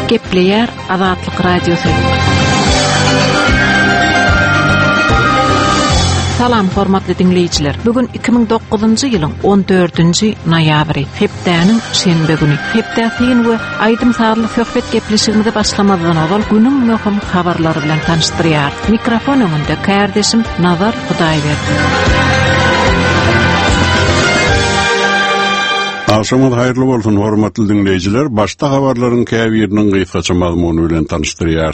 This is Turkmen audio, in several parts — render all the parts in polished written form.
Gepleyer Azatlyk Radiosu. Salam hormatly dinleyijiler. Bugün 2009-njy ýylyň 14-nji noýabry, hepdäniň şenbe güni. Hepdä syň we aýdym sarly söhbet gepleşiginde başlamadan awal günüň möhüm habarlary bilen tanışdyrýar. Mikrofon öňünde kardeşim Nazar Hudaýberdi. Akşamad hayırlı bolsun hormatly dinleyijiler. Başta habarlaryň käbiriniň gysgaça mazmuny bilen tanışdyrýar.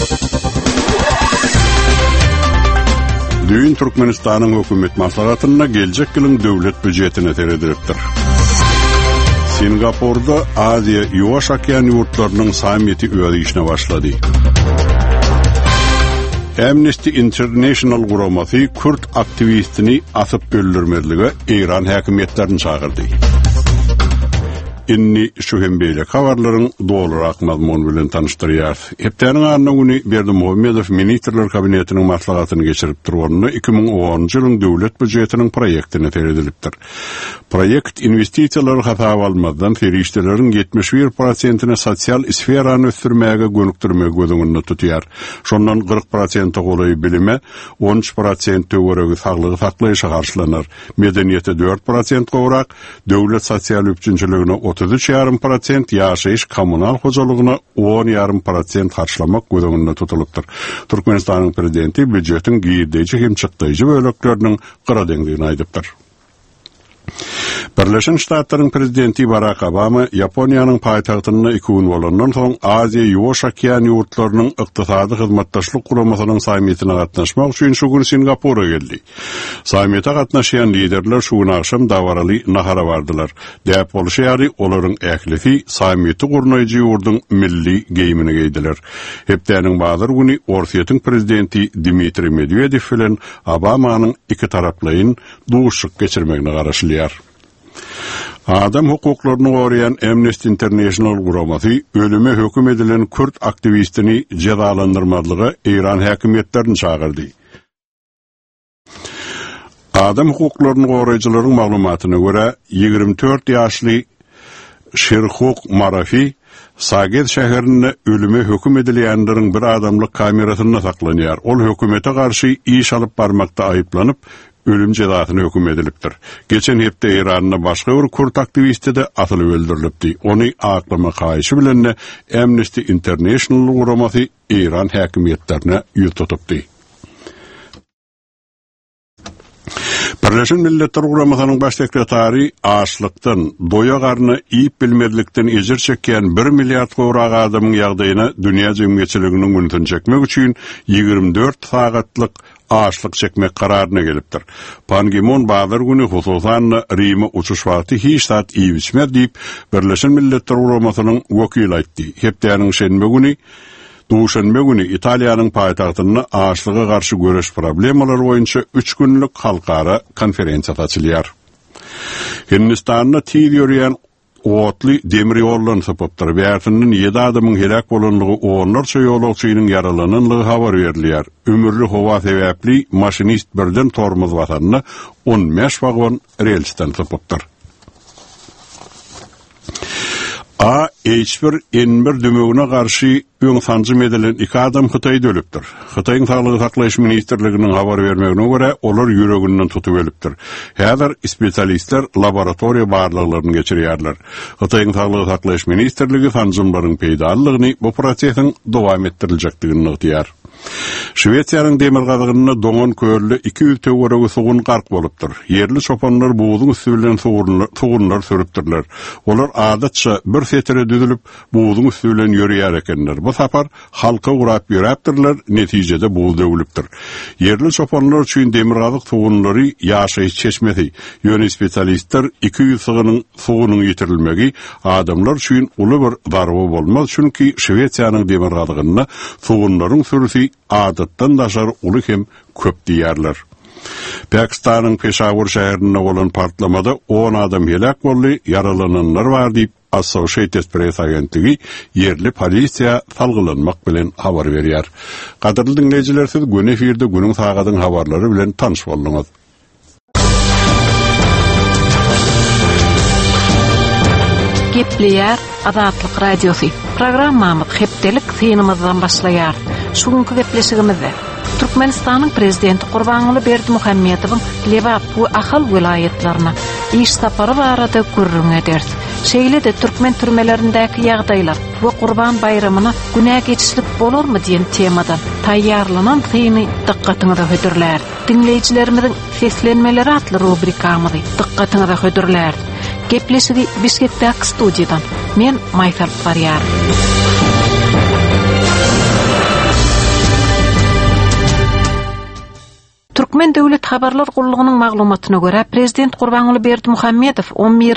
Düýün Türkmenistanyň hökümet maslahatyna geljek ýylyň döwlet büdjetine teredilipdir. Singapurda Aziya Ýuwaş okean ýurtlarynyň sammiti öýdüşine başlady. Amnesty International guramasy Kürt aktivistini asyp öldürmezlige İran häkimetlerini çağırdy. Inni şuhembeyle habarlaryň dolarak mazmun bilen tanışdyrýar. Hepdäniň arnagyny Berdimuhammedow ministrler kabinetiniň maslahatyny geçirip durýanyny 2010-njy ýylyň döwlet büdjetiniň proýektine teredilipdir. Proýekt investisiýalar hasap almadan ferişdeleriň 71%-ni sosial sferany ösdürmäge gönükdirmek gözüňde tutýar. Şondan 40% goly bilime, 13% töweregi saglygy saklaýyşa garşylanar. Medeniýete 4% gowrak, döwlet sosial üçinçiligine 33,5%, ýaşaýyş kommunal hojalygyna 10,5% harçlamak gözüňde tutulypdyr. Türkmenistanyň prezidenti büdjetiň girdiği hem çykdyjy bölekleriniň gyradeňligini aýdypdyr. Birleşen Ştatlaryň prezidenti Barack Obama Ýaponiýanyň paýtagtyna 2 gün bolandan soň Aziya Ýuwaş okean ýurtlarynyň ykdysady hyzmatdaşlyk guramasynyň sammitine gatnaşmak üçin şu gün Singapura geldi. Sammitde gatnaşýan liderler şu gün akşam dawaraly nahara bardylar. Däp bolşýary olaryň ählifi sammitde gurnaýjy ýurduň milli geyimini geydiler. Hepdäniň bazar güni Orsiýetiň prezidenti Dmitri Medvedew bilen Obamanyň iki taraplyň duşuk geçirmegine garaşylýar. Adam hukuklaryny gorayan Amnesty International guramasy ölüme höküm edilen Kürt aktivistini cezalandyrmalyga İran häkimetlerini çağırdy. Adam hukuklaryny goraýjylaryň maglumatyna görä 24 ýaşly Şerhuk Marafi Saget şäherinde ölüme höküm edilýänleriň bir adamlyk kamerasyna saklanýar. Ol hökümete karşı iş alyp barmakda aýyplanyp ölüm cezasyna höküm edilipdir. Geçen hepde Iranyň başga bir Kürt aktivisti de atylyp öldürilipdi. Ony aklama kaýşy bilen Amnesty International guramasy İran häkimetlerine ýol tutupdy. Birleşen Milletler Guramasynyň baş sekretary açlykdan, doýa garny iýip bilmezlikden ejir çekýän 1 milliard gowrak adamyň ýagdaýyna dünýä jemgyýetçiliginiň gününi çekmek üçin 24 sagatlyk açlyk çekmek kararyna gelipdir. Pan Ki-moon bazar güni hususan Rime uçuş wagty hiç saat iýip içmez diýip Birleşen Milletler Guramasynyň wekili aýtdy. Hepdäniň şenbe güni Duşanbe güni Italiýanyň paýtagtyna açlyga garşy göreş problemalary boýunça 3 günlük halkara konferensiýa açylýar. Hindistanda tiýip ýörýän otly demir ýollaryny sapapdyr. Bäýertinden 7 adamyň helak bolanlygy, onlarça ýolagçynyň yaralananlygy habar berilýär. Ömürli howa sebäpli maşinist birden tormuz basanyny 15 wagon relsden sapapdyr. H1N1 dömegine garşy öňsanjym edilen 2 adam Hytaýda ölüpdir. Hytaýyň saglygy saklaýyş ministrliginiň habar bermegine görä, olar ýüreginden tutup ölüpdir. Häzir spesialistler laboratoriýa barlyklaryny geçirýärler. Hytaýyň saglygy saklaýyş ministrligi sanjymlaryň peýdalygyny bu prosesiň dowam etdirilejekdigini aýtýar. Şweýçaryaň demir gazygyny doňan körli 200 töweregi sugun gark bolupdyr. Yerli çopanlar buğuzyň üstünden sugunlar sürüpdirler. Olar adatça bir setere düzülüp buğuzyň üstünden ýörýär ekenler. Bu sapar halka urap ýöräpdirler, netijede buğuz döwülipdir. Yerli çopanlar üçin demir gazyk sugunlary ýaşaýyş çeşmesi. Ýöne spesialistler 200 sugynyň sugunyň ýitirilmegi adamlar üçin uly bir darby bolmaz, çünki Şweýçaryaň demir gazygyny sugunlaryň sürüsi adatdan daşar uly hem köp diýerler. Pakistanyň Peshawar şäherinde bolan partlamada 10 adam helak boldy, yaralananlar bar diýip Associated Press agentligi yerli polisiýa salgylanmak bilen habar berýär. Gadyrly dinleýijiler, siz gün efirde günüň sagatyň habarlary bilen tanış boldyňyz. Gepleyer Azatlyk Radiosu. Programmamız hepdelik sınımızdan başlayar. Şunkü gepleşigimizde Türkmenistan'ın prezidenti Gurbanguly Berdimuhammedowyň Lebap we Ahal vilayetlerine iş sapary barada gurrun eders. Şeýle de Türkmen türmelerindäki ýagdaýlar we Gurban bayramyna günä geçişlik bolarmy diýen temadan taýýarlanan syny dikkatyňyza hödürler. Dinleýijilerimiziň seslenmeleri atly rubrikamyzy dikkatyňyza hödürler. Gepleşigi Bişkekdäki studiýadan men Maýsal Barýar. Türkmen Döwlet Habarlar Gurulugynyň maglumatyna görä, Prezident Gurbanguly Berdimuhammedow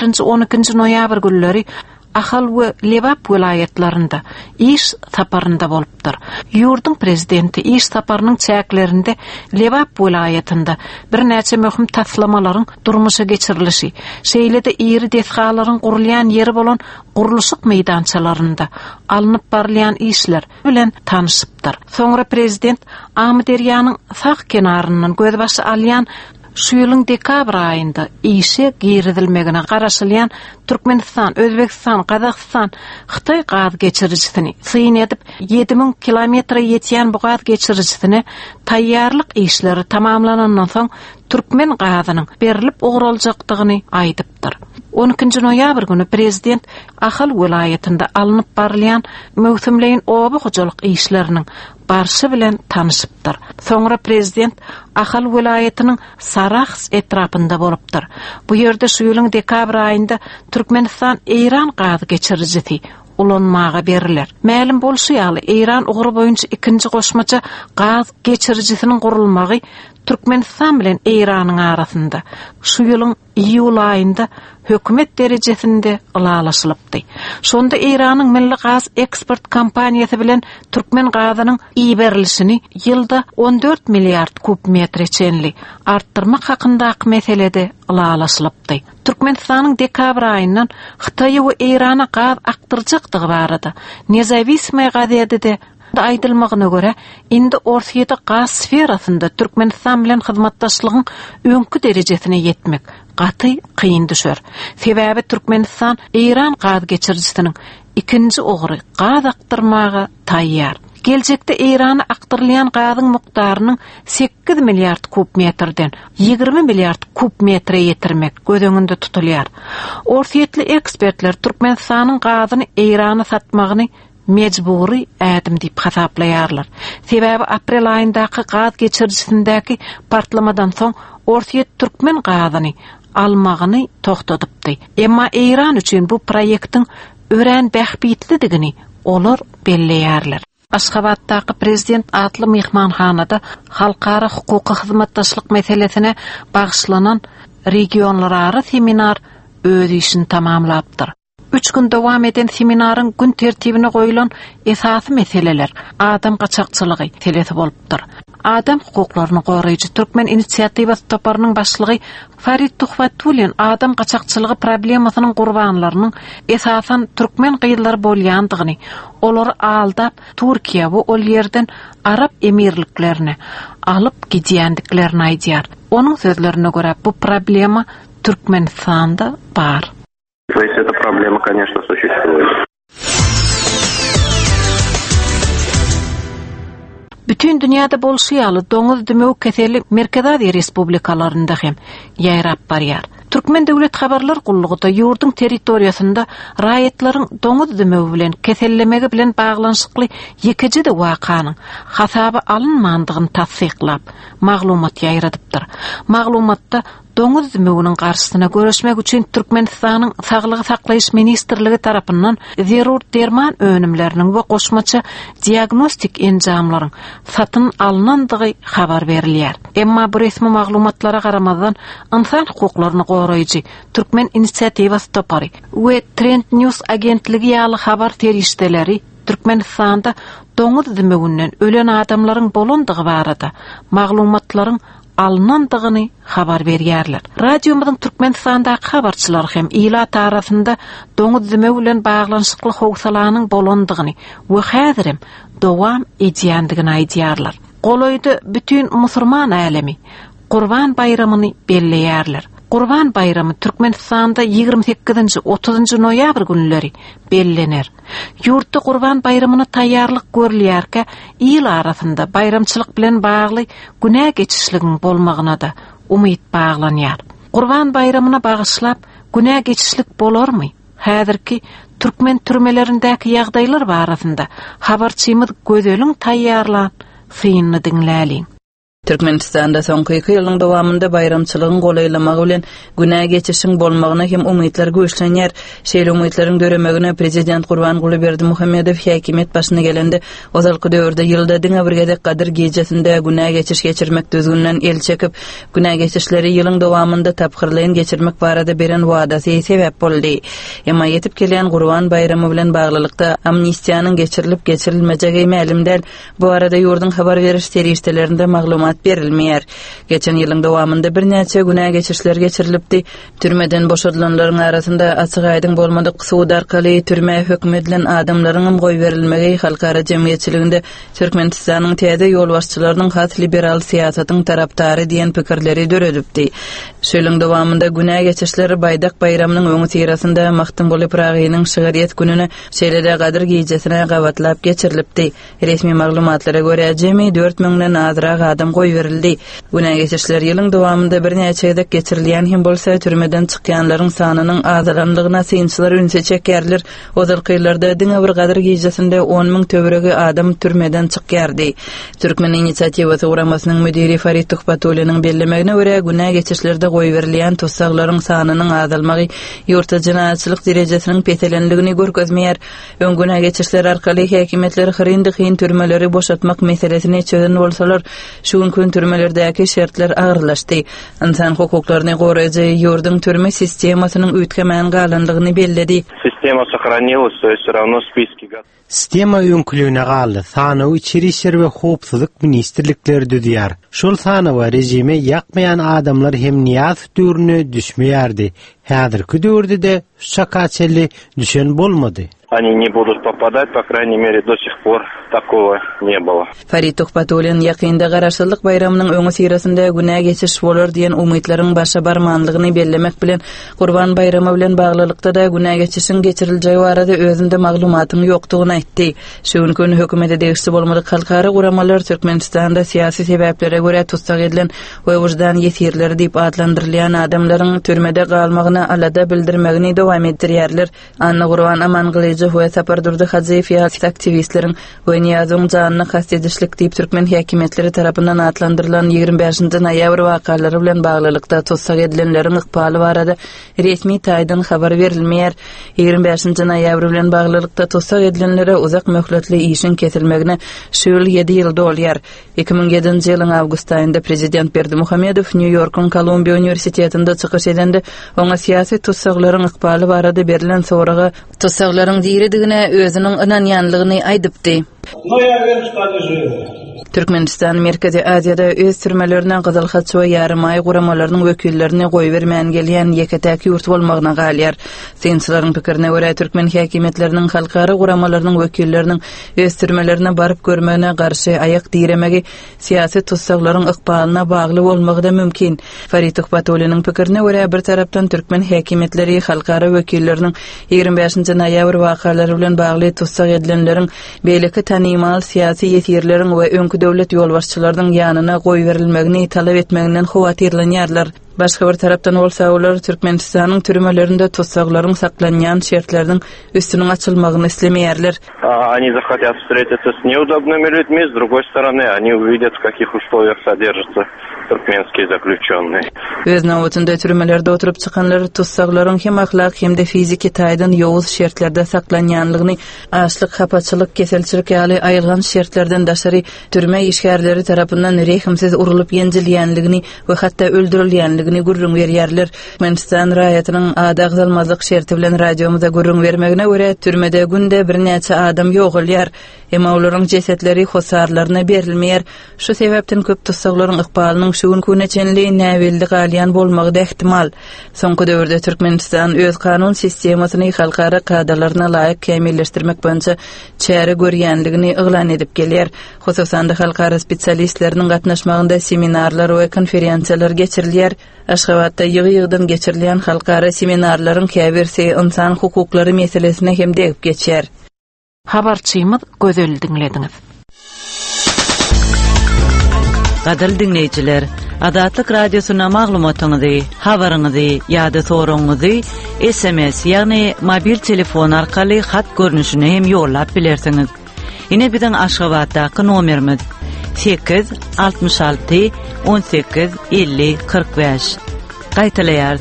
11-12 noýabr günleri Ahal we Lebap vilayetlerinde iş saparynda bolupdyr. Ýurdun prezidenti iş saparynyň çäklerinde Lebap vilayetinde bir näçe möhüm taslamalaryň durmuşa geçirilişi, şeýle de iri deshgalaryň gurulýan ýeri bolan guruluşyk meýdançalarynda alınıp barlayan işler bilen tanışypdyr. Soňra prezident Amderýanyň saq kenaryndan gözbaşy alýan şu ýylyň dekabr aýynda işe giridilmegine garaşylýan Türkmenistan, Özbekistan, Kazakistan, Xitay gaz geçiricisini syn edip 7000 kilometre ýetýän bu gaz geçiricisine taýýarlyk işleri tamamlanandan soň Türkmen gazynyň berilip oguraljakdygyny aýdypdyr. 12 noýabr günü prezident Ahal vilayetinde alınıp barlayan möhümleýin oba hojalyk işleriniň barşy bilen tanışypdyr. Soňra prezident Ahal vilayetiniň Sarax etrapynda bolupdyr. Bu ýerde şu ýylyň dekabr aýynda Türkmenistan Eýran gazy geçiricisi ulanmaga beriler. Mälim bolşýaly Eýran ugry boýunça ikinji goşmaça gaz geçiricisiniň gurulmagy Türkmenistan bilen Eýranyň arasynda şu ýylyň iýul aýynda hökümet derejesinde ulalaşylypdy. Şonda Eýranyň milli gaz eksport kompaniýasy bilen Türkmen gazynyň iýberilişini ýylda 14 milliard kub metre çenli arttırmak hakyndaky meselede ulalaşylypdy. Türkmenistanyň dekabr aýyndan Xitay we Eýrana gaz aktyrjakdygy barada Nezavismay gazetede aýdylmagyna görä, indi Orsiýada gaz sferasynda Türkmenistan bilen hyzmatdaşlygyň öňkü derejesine ýetmek gaty kıyın düşer. Sebäbi Türkmenistan Eýran gaz geçiricisiniň ikinji ogry gaz aktyrmaga taýýar. Geljekde Eýrana aktyrylýan gazyň mukdarynyň 8 milliard kub metrden 20 milliard kub metre ýetirmek göz tutulýar. Orsiýetli ekspertler Türkmenistanyň gazyny Eýrana satmagyny mecburi ädim diýip hasaplaýarlar. Sebäbi aprel aýyndaky gaz geçiricisindäki partlamadan soň Orsiýet Türkmen gazyny almagyny toktadypdy. Emma Eýran üçin bu proýektiň örän bähbitlidigini olar belleýärler. Aşgabatdaky prezident atly mehmanhanada halkara hukuky hyzmatdaşlyk meselesine bagyşlanan regionlarara seminar öz işini tamamlapdyr. 3 gün dowam eden seminaryň gün tertibine goýulan esasy meseleler adam gaçakçylygy telesi bolupdyr. Adam hukuklaryny goraýjy Türkmen inisiatiwasy toparynyň başlygy Farid Tuhfatulin adam gaçakçylygy problemasynyň gurbanlarynyň esasan Türkmen gyýyllary bolýandygyny, olary aldap Türkiýe we ol ýerden Arap emirliklerine alyp gidýändiklerini aýdýar. Onuň sözlerine görä bu problema Türkmenistanda bar. То есть эта проблема, конечно, существует. Bütün dünyada bolşýaly doňuz dümegi keseli Merkez Aziýa respublikalarynda hem ýaýrap barýar. Türkmen Döwlet Habarlar Gurulugynda ýurdun territoriýasynda raýatlaryň doňuz dümegi bilen kesellemegi bilen baglanşykly ýekiji de wakanyň hasaba alynmandygyny tassyklap maglumat ýaýradypdyr. Maglumatda doňuz dümeginiň garşysyna görüşmek üçin Türkmenistanyň Saglygy saklaýyş ministrligi tarapyndan zerur derman önümleriniň we goşmaça diagnostik enjamlaryň satyn alynandygy habar berilýär. Emma bu resmi maglumatlara garamazdan insan hukuklaryny goraýjy Türkmen inisiatiwasy topary we Trend News agentligi ýaly habar terişdeleri Türkmenistanda doňuz dümeginden ölen adamlaryň bolandygy barada maglumatlaryň alınandygyny habar berýärler. Radiomyzyň Türkmenistandaky habarçylary hem ýylat arasynda doňuz dümegi bilen baglanşykly howsalanyň bolandygyny we häzirim dowam edýändigini aýdýarlar. Goloýdy bütün musulman alemi Gurban bayramyny belleýärler. Qurban bayramı Türkmenistanda 28-30 noyabr günleri bellener. Yurtda Qurban bayramına tayyarlyk görülýärkä, ýyl arasynda bayramçylyk bilen bagly günä geçişligin bolmagyna da umyt baglanýar. Qurban bayramına bagyşlap günä geçişlik bolarmy? Häzirki Türkmen türmelerindäki ýagdaýlar barasynda habarçymyz gözeliň taýýarlan synyny dinläliň. Türkmenistanda soňky 2 ýylyň dowamında bayramçylygyň golaýlamagy bilen günä geçişiň bolmagyna hem umytlar güýçlenýär. Şeýle umytlaryň döremegine prezident Gurbanguly Berdimuhammedow häkimet başyna gelende ozalky döwürde ýylda diňe Gadir gejesinde günä geçiş geçirmek düzgünden el çekip günä geçişleri ýylyň dowamında tapgyrlaýan geçirmek barada beren wadasy sebäp boldy. Emma ýetip gelen Gurban bayramy bilen baglylykda amnistiýanyň geçirilip geçirilmejegi mälimden bu arada ýurdun habar beriş terişdelerinde maglumat berilmeýär. Geçen ýylyň dowamında bir näçe günä geçişler geçirilipdi. Türmeden boşadylanlaryň arasynda açyk aýdyň bolmadyk suud arkaly türme hökm edilen adamlaryň goý berilmegi halkara jemgyýetçiliginde Türkmenistanyň täze ýol başçylarynyň hat liberal siýasatyň tarapdary diýen pikirleri döredipdi. Şeýleň dowamında günä geçişleri Baydak bayramynyň öňü tirasynda Maktumguly Pragynyň şigariýet gününe şeýle Gadir gejesine gawatlap geçirilipdi. Resmi maglumatlara görä jemi 4000den azraň adam goý berildi. Günä geçişler ýylyň dowamında bir näçe ýylda geçirilýän hem bolsa türmeden çykýanlaryň sanynyň azalanlygyna synçylar ünse çekýärler. Ozalkylarda diňe bir Gadir gejesinde 10.000 töweregi adam türmeden çykýardy. Türkmen inisiatiwasy uramasynyň müdiri Farid Tuhpatulynyň bellemegine görä günä geçişlerde goý berilýän tutsaglaryň sanynyň azalmagy ýurta jinaýatçylyk derejesiniň petelenligini görkezmeýär. Öňgüne geçişler arkaly häkimetler hyryndy türmeleri boşatmak meselesini çözen bolsalar, şu gün türmelerdäki şertler agyrlaşdy. İnsan hukuklaryny goraýjy ýurdun türme sistemasynyň üýtgemen galandygyny belledi. Система сохранилась, то есть всё равно списки. Sistema öňkülüne galy Sanaw içeri işler we howpsuzlyk ministrlikleri düdýär. Şol Sanaw rejime ýakmaýan adamlar hem niýaz dürüne düşmeýärdi. Häzirki döwürde de şakaçely düşen bolmady. Они не будут попадать, по крайней мере, до сих пор такого не было. Farid Tuhpatulyn ýakynda garaşsyzlyk bayramynyň öňü sirasynda günä geçiş bolar diýen umytlaryň başa barmanlygyny bellemek bilen Gurban bayramy bilen baglylykda da günä geçişiň geçiriljegi barada özünde maglumatyň ýokdugyny aýtdy. Şu gün hökümete degişli bolmadyk halkara guramalar Türkmenistanda siýasy sebäplere görä tutsak edilen we wujdan ýetirleri diýip adlandyrylýan adamlaryň türmede galmagyna alada bildirmegini dowam etdirýärler. Anna Gurban Amangly we sapardurdy hazyf aktivistleriň we niýazyň janyny kastedişlik diýip türkmen häkimetleri tarapyndan atlandyrylan 25 noýabr wakalary bilen baglylykda tutsak edilenleriň ykbaly barada resmi taýdan habar berilmeýär. 25 noýabr bilen baglylykda tutsak edilenlere uzak möhletli işin kesilmegine şu ýyl 7 ýyl dolýar. 2007-nji ýylyň awgust aýynda prezident Berdimuhammedow New Yorkyň Columbia Universitetinde çykyş edende oňa siýasy tutsaklaryň ykbaly barada berilen soraga tutsaklaryň diýeridigine özüniň ynanýanlygyny aýdypdy. Türkmenistan Merkezi Aziýada öz türmelerinden gyzyl hatçy we ýarym aý guramalarynyň wekillerini goý bermän gelýän ýeketäki ýurt bolmagyna galýar. Synçylaryň pikirine görä türkmen häkimetleriniň halkara guramalarynyň wekilleriniň öz türmelerine baryp görmegine garşy aýak diýremegi siýasy tutsaklaryň ykbalyna bagly bolmagy da mümkin. Farid Tuhpatulynyň pikirine görä bir tarapdan türkmen häkimetleri halkara wekilleriniň 25 noýabr wakalary bilen bagly tutsak edilenleriň beýleki tanymal siýasy ýetirleriň we öňkü döwlet ýolbaşçylarynyň ýanyna goý berilmegini talap etmeginden howatyrlanýarlar. Başga bir tarapdan bolsa olar Türkmenistanyň türmelerinde tutsaklaryň saklanýan şertleriniň üstüniň açylmagyny islemeýärler. Они захотят встретиться с неудобными людьми, с другой стороны, они увидят, в каких условиях содержатся türkmenskiy заключенные. Öz nawatynda türmelerde oturup çykanlar tutsaklaryň hem ahlak hem de fiziki taýdan ýowuz şertlerde saklanýanlygyny, açlyk, hapaçylyk, keselçilik ýaly aýylgan şertlerden daşary türme işgärleri tarapyndan rehimsiz urulup ýenjilýänligini we hatda öldürilýänligini gurrun berýärler. Türkmenistan raýatynyň adagzalmazlyk şerti bilen radiomuza gurrun bermegine görä türmede günde bir näçe adam ýogalýar. Emma olaryň jesetleri hosarlaryna berilmeýär. Şu sebäpden köp tutsaklaryň ykbalynyň şu gün köneçenliği näwelli galýan bolmagy da ihtimal. Soňky döwürde Türkmenistan öz kanun sistemasyny halkara kadrlaryna laýyk kämilleşdirmek boýunça çäre görýänligini yglan edip gelýär. Hususan da halkara spesialistleriniň gatnaşmagynda seminarlar we konferensiýalar geçirilýär. Aşgabatda ýygy-ýygydan geçirilen halkara seminarlaryň käbirsi insan hukuklary meselesine hem degip geçer. Habarçymyz gözel dinlediňiz. Gadal dinleyijiler, Adatlyk radiosyna maglumatyňyzy, habaryňyzy ýa-da soraňyzy SMS ýagny mobil telefon arkaly hat görnüşine hem ýollap bilersiňiz. Ine biziň Aşgabatdaky nomerimiz 866 18 50 45. Gaýtalaýar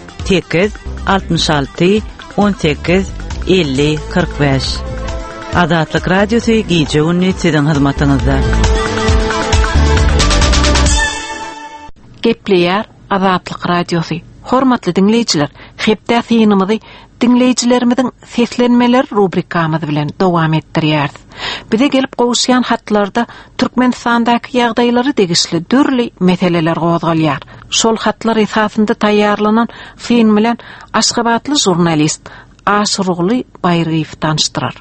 866 18 50 45. Adatlyk radiosy gije günni siziň hyzmatyňyzda. Gepleýär Adatlyk radiosy. Hormatly dinleyijiler, hepde ýynymyzy dinleyijilerimiziň seslenmeler rubrikamyz bilen dowam etdirýär. Bize gelip gowuşýan hatlarda Türkmenistandaky ýagdaýlary degişli dürli meseleler gozgalýar. Şol hatlar esasynda taýýarlanan film bilen Aşgabatly jurnalist Aşrugly Bayryýew tanışdyrar.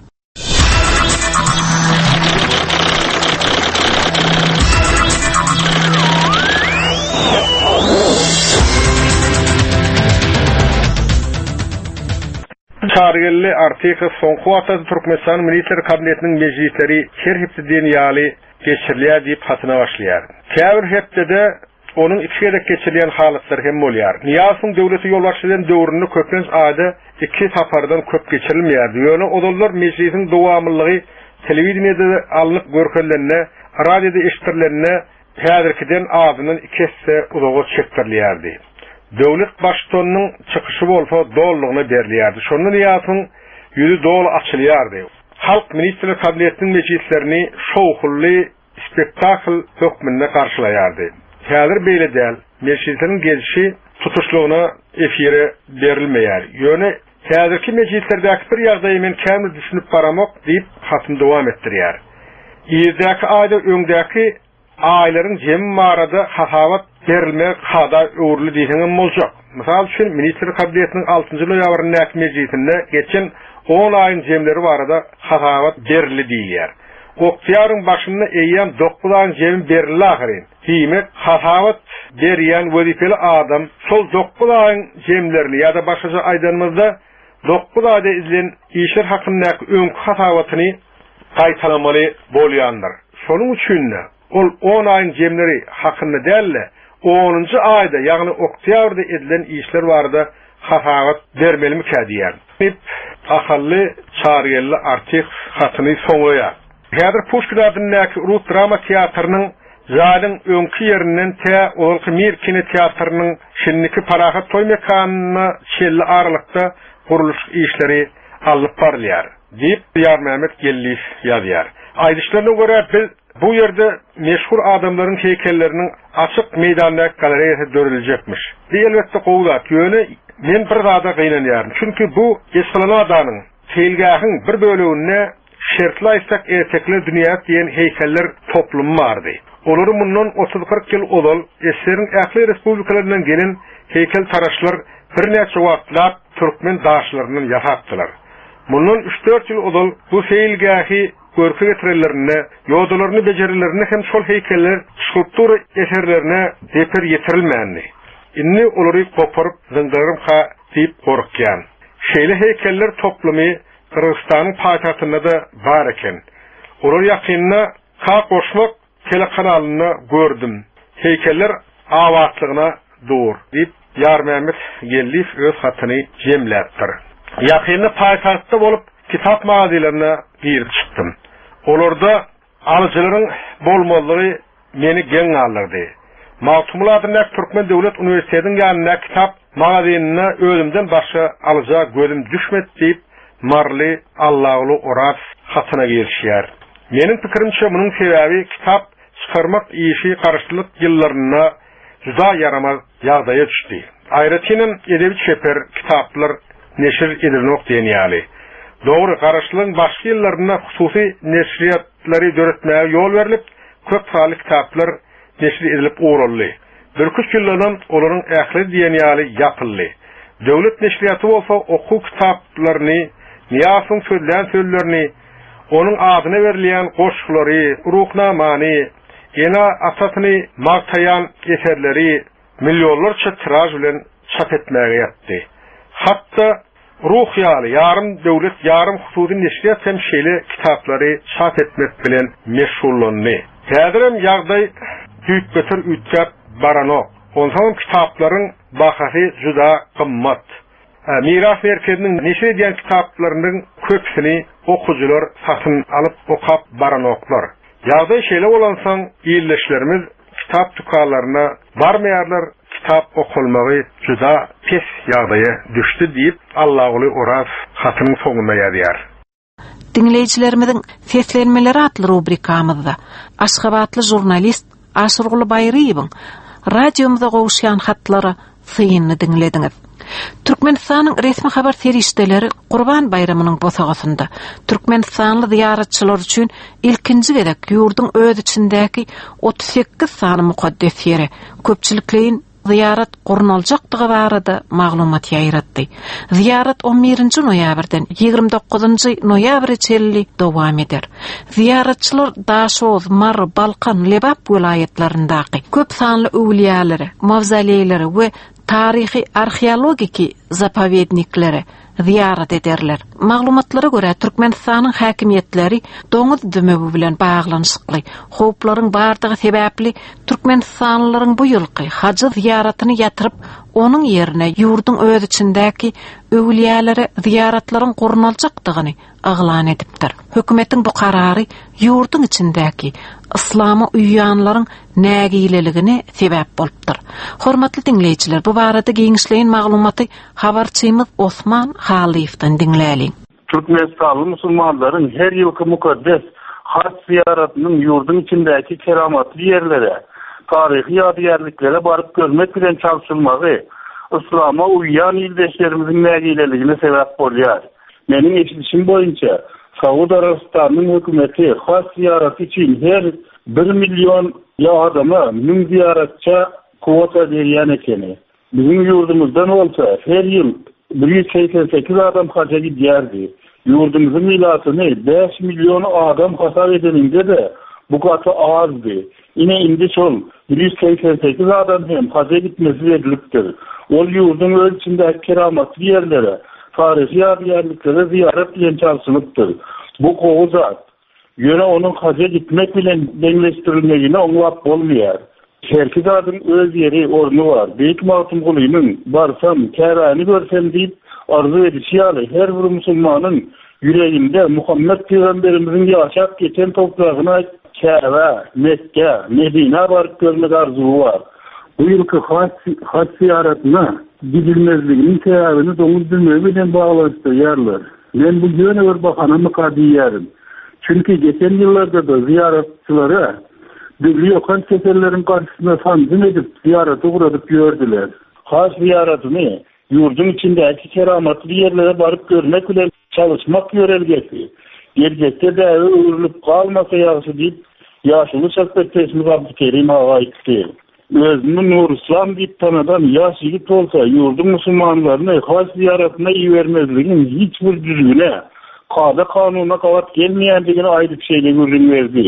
Çargelli artiky soňky wagtda Türkmenistan Milli Kabinetiniň mejlisleri her hepde ýaly geçirilýär diýip hatyna başlaýar. Käbir hepde onuň içige geçirilen halatlar hem bolýar. Niýasyň döwleti ýolbaşçylaryň döwründe köpüň ady iki sapardan köp geçirilmeýär. Ýöne odollar mejlisiň dowamlylygy telewizionyada alınıp görkezlerine, radioda eşitirilerine häzirkiden adynyň iki hisse uzağa çekdirilýärdi. Döwlet başçynyň çykyşy bolsa dollygyny berilýärdi. Şondan ýasyň ýüzü dol açylýardy. Halk Milli Kabinetiniň mejlislerini şowhully spektakl hökmünde garşylaýardy. Häzir beýle däl, mejlislerin gelişi tutuşlugyna efire berilmeýär. Ýöne häzirki mejlislerdäki bir ýagdaýy men kämil düşünüp baramak diýip hatym dowam etdirýär. Ýerdäki aýda öňdäki aýlaryň jem marada hasawat berilme kada öwrüli diýilen boljak. Mysal üçin Milli Kabinetiniň 6-njy noýabryndaky mejlisinde geçen 10 aýyň jemleri barada hasawat berildi diýýär. Oktyýaryň başynda eýýän 9 aýyň jemi berildi ahyrin. Diýmek hasawat berýän wezipeli adam şol 9 aýyň jemlerini ýa-da başgaça aýdanmazda 9 aýda izlen işler hakyndaky öňkü hasawatyny gaýtalamaly bolýandyr. Şonuň üçin ol 10 aýyň jemleri hakynda dälle 10-njy aýda, ýagny oktýabrda edilen işler barada hasawat bermelimi kädiýär. Ahally çargelli artik hatyny soňlaýar. Häzir Pushkin adynyň Rus drama teatrynyň zalyň öňkü ýerinden olky Mir kino teatrynyň şinniki parahat toý mekanyna şelli aralykda guruluş işleri alyp barylýar diýip Ýar Mehmet Gelliýew ýazýar. Aýdyşlaryna görä biz bu ýerde meşhur adamlaryň heykelleriniň açyk meýdanda galeriýasy dörüljekmiş. Elbetde gowlat ýöne men bir zada gynanýarym. Çünki bu Esfalana adanyň feýilgahyň bir böleginde şertlaýsak erkekler dünýä diýen heykeller toplumy bardy. Olary mundan 30-40 ýyl odal eserin ähli respublikalarynyň gelen heykel taraşlar bir näçe wagtlar türkmen daşlarynyň ýasapdylar. Mundan 3-4 ýyl odal bu feýilgahy görkü getirillerine, ýodalarını becerilerini hem şol heykeller, skulptura eserlerine deper yetirilmänli. Inni olary koparyp zyndarym ha diýip gorkýan. Şeýle heykeller toplumy Kırgızstanyň paýtagtynda da bar eken. Olar ýakynda ka goşmak telekanalyna gördüm. Heykeller awatlygyna dur diýip Ýar Mehmet Gelliýew öz hatyny jemläpdir. Ýakynda paýtagtda bolup kitap magazinlerine girip çıktım. Olarda alıcıların bolmalığı meni gen alırdı. Mawtumul adynyň Türkmen Döwlet Üniversitetiň ýanyna kitap magazinine özümden başga alyjak gözüm düşmedi diýip Marly Allahly Oraz hatyna girişýär. Meniň pikirimçe munyň sebäbi kitap çykarmak işi garşylyk ýyllaryna juda yaramaz ýagdaýa düşdi. Aýratynyn edebi çeper kitaplar neşir edilmek diýenýäli. Doğru garşylygyň başga ýyllarynda hususy neşriýatlary döretmäge ýol berilip, köp sanly kitaplar neşir edilip uğrully. Bir-iki ýyllardan olaryň ähli diýenýäli ýapyldy. Döwlet neşriýaty bolsa oku kitaplaryny, niýasyň sözlän sözlerini, onuň adyna berilýän goşulary, ruhnamany, ena asasyny magtaýan eserleri, milyonlarca tiraj bilen çap etmäge ýatdy. Hatda ruhyaly, yarım döwlet, yarım hususi neşriyat hem şeýle kitaplary çap etmek bilen meşgullandy. Häzirem ýagdaý büyük götür ütgap baranok. Ondan kitapların bahasy juda gymmat. Miras merkezinin neşe edilen kitaplarının köpsini okucular satın alıp okap baranoklar. Ýagdaý şeýle bolansaň ýerleşlerimiz kitap dükanlarına barmaýarlar, kitap okulmagy juda pes ýagdaýa düşdi diýip Allahy Oraz hatynyň soňuna ýazýar. Dinleyijilerimizin seslenmeleri atly rubrikamyzda Aşgabatly jurnalist Aşurguly Baýryýewiň radiomuza gowuşýan hatlary syňyny dinlediňiz. Türkmenistanyň resmi habar serişdeleri Qurban Bayramynyň bosagasynda Türkmenistanly ziyaratçylar üçin ilkinji gerek ýurdun öz içindäki 38 sany mukaddes ýere köpçülikleýin ziyarat gurnaljakdygy barada maglumat ýaýratdy. Ziyarat 11-nji noýabrdan 29-njy noýabr çelli dowam eder. Ziyaratçylar Daşoz, Mar, Balkan, Lebap vilayetlerindäki köp sanly öwliýalary, mavzoleyleri we tarihi arxeologiki zapovedniklere ziyaret ederler. Maglumatlara göre Türkmenistanyň häkimiýetleri doňuz dömegi bilen baglanyşykly howplaryň bardygy sebäpli Türkmenistanlylaryň bu ýylky hajy ziyaratini ýatyryp, onun ýerine ýurdun öz içindäki öwliýalary ziyaratlaryň gurnaljakdygyny aglan edipdir. Hökümetiň bu karary ýurdun içindäki islamy uýýanlaryň nägileligine sebäp bolupdyr. Hormatly dinleyijiler, bu barada giňişleýin maglumaty habarçymyz Osman Haliýewden dinläliň. Türkmenistanly musulmanlaryň her ýylky mukaddes haç ziyaratynyň ýurdun içindäki keramatly ýerlere, tarihi ýadygärliklere baryp görmek bilen çalşylmagy islama uýýan ýyldaşlarymyzyň nägileligine sebäp bolýar. Meniň eşitişim boýunça Saudi Arabistanyň hökümeti has ziyarat için her 1 milyon adama 1000 ziyaratça kvota berýän ekeni. Bizim yurdumuzdan olsa her yıl 188 adam haja gidýärdi. Yurdumuzun milatyny 5 milyon adam hasap edeninde de bu katı azdy. Ine indi şol 188 adam hem haja gitmesi edilipdir. Ol yurdun ölçündäki keramatly ýerlere, tarihi ýadygärliklere ziyaret bilen çalşylypdyr. Bu gowzat ýöne onuň haja gitmek bilen deňleşdirilmegine oňlap bolmaýar. Herki zadyň öz ýeri, ornu var. Beýik Mawsum Gulynyň barsam, kärany görsem diýip arzu edýär. Her bir musulmanyň ýüreginde Muhammed Peygamberimiziň ýaşap geçen topragyna Käbe, Mekke, Medine baryp görmek arzuwy var. Bu ýylky haç ziyaratyna gidilmezliginiň sebäbini doňuz dömegi bilen baglanýarlar. Men bu ýöne bir bahana mukaddiýärim. Çünkü geçen ýyllarda da ziyaratçylara döwlet ýokan kesellerin karşısına sanjym edip ziyaret uğradyp gördüler. Has ziyaratını ýurdun içindäki keramatly ýerlere baryp görmek bilen çalışmak ýörelgesi. Gelgekde de öwrülüp kalmasa ýaşy diýip ýaşuly şahsatçymyz Abdukerim ağa aýtdy. Özünü Nur İslam diýip tanadan ýaş ýigit bolsa ýurdun musulmanlaryny has ziyaratyna ýermezligin hiç bir düzgüne, kada kanuna kawat gelmeýändigini aýdyp şeýle görünýärdi.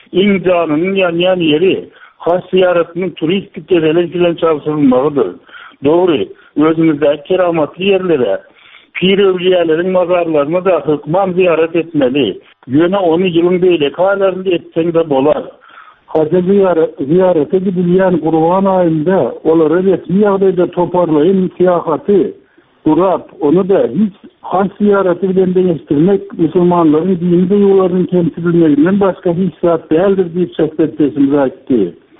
İmzanyň ýanýan ýeri has ziyaratynyň turistik derejede bilen çalşylmagydyr. Dogry, özümizdäki keramatly ýerlere, pir öwliýalaryň mazarlaryna da hykman ziyaret etmeli. Ýöne onu ýylyň beýleki aýlarynda etseň de bolar. Haja ziyarete gidilýän Qurban aýynda olara resmi ýagdaýda toparlaýan siýahaty kurap, onu da hiç haç ziyareti bilen deňeşdirmek musulmanlaryň dini ýolaryny temsilmeginden başga hiç zat däldir diýip şahsatçymyz aýtdy.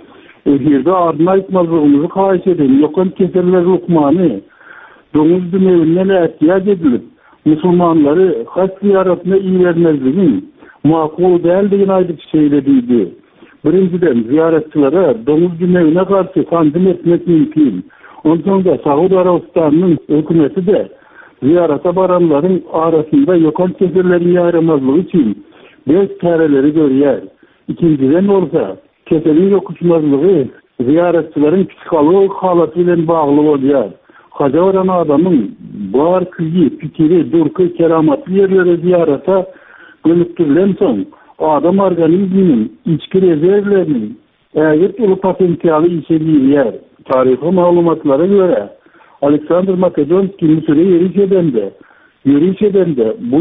Ýerde adny aýtmazlygymy haýyş eden ýokan keseller lukmany doňuz dömeginden ätýäj edilip, musulmanlary haç ziyaretine iýermezligin makul däldigini aýdyp şeýlediydi. Birinciden ziyaretçilere doňuz dömegine karşı sanjym etmek mümkin. Ondan da Saudi Arabistanyň hökümeti de ziyarata baranlaryň arasynda ýokan kesellerin ýaramazlygy üçin bez käreleri görýär. İkinciden bolsa, keselin ýokuşmazlygy ziyaretçileriň psikologik halaty bilen bagly bolýar. Haja baran adamyň bar küýi, pikiri, durky, keramatly ýerlere ziyarata gönüktirilen soň adam organizminin içki rezervlerinin ägir uly potensialy işe girýär. Tarihi maglumatlara göre Alexander Makedonski Mısır'a yürüyüş edende bu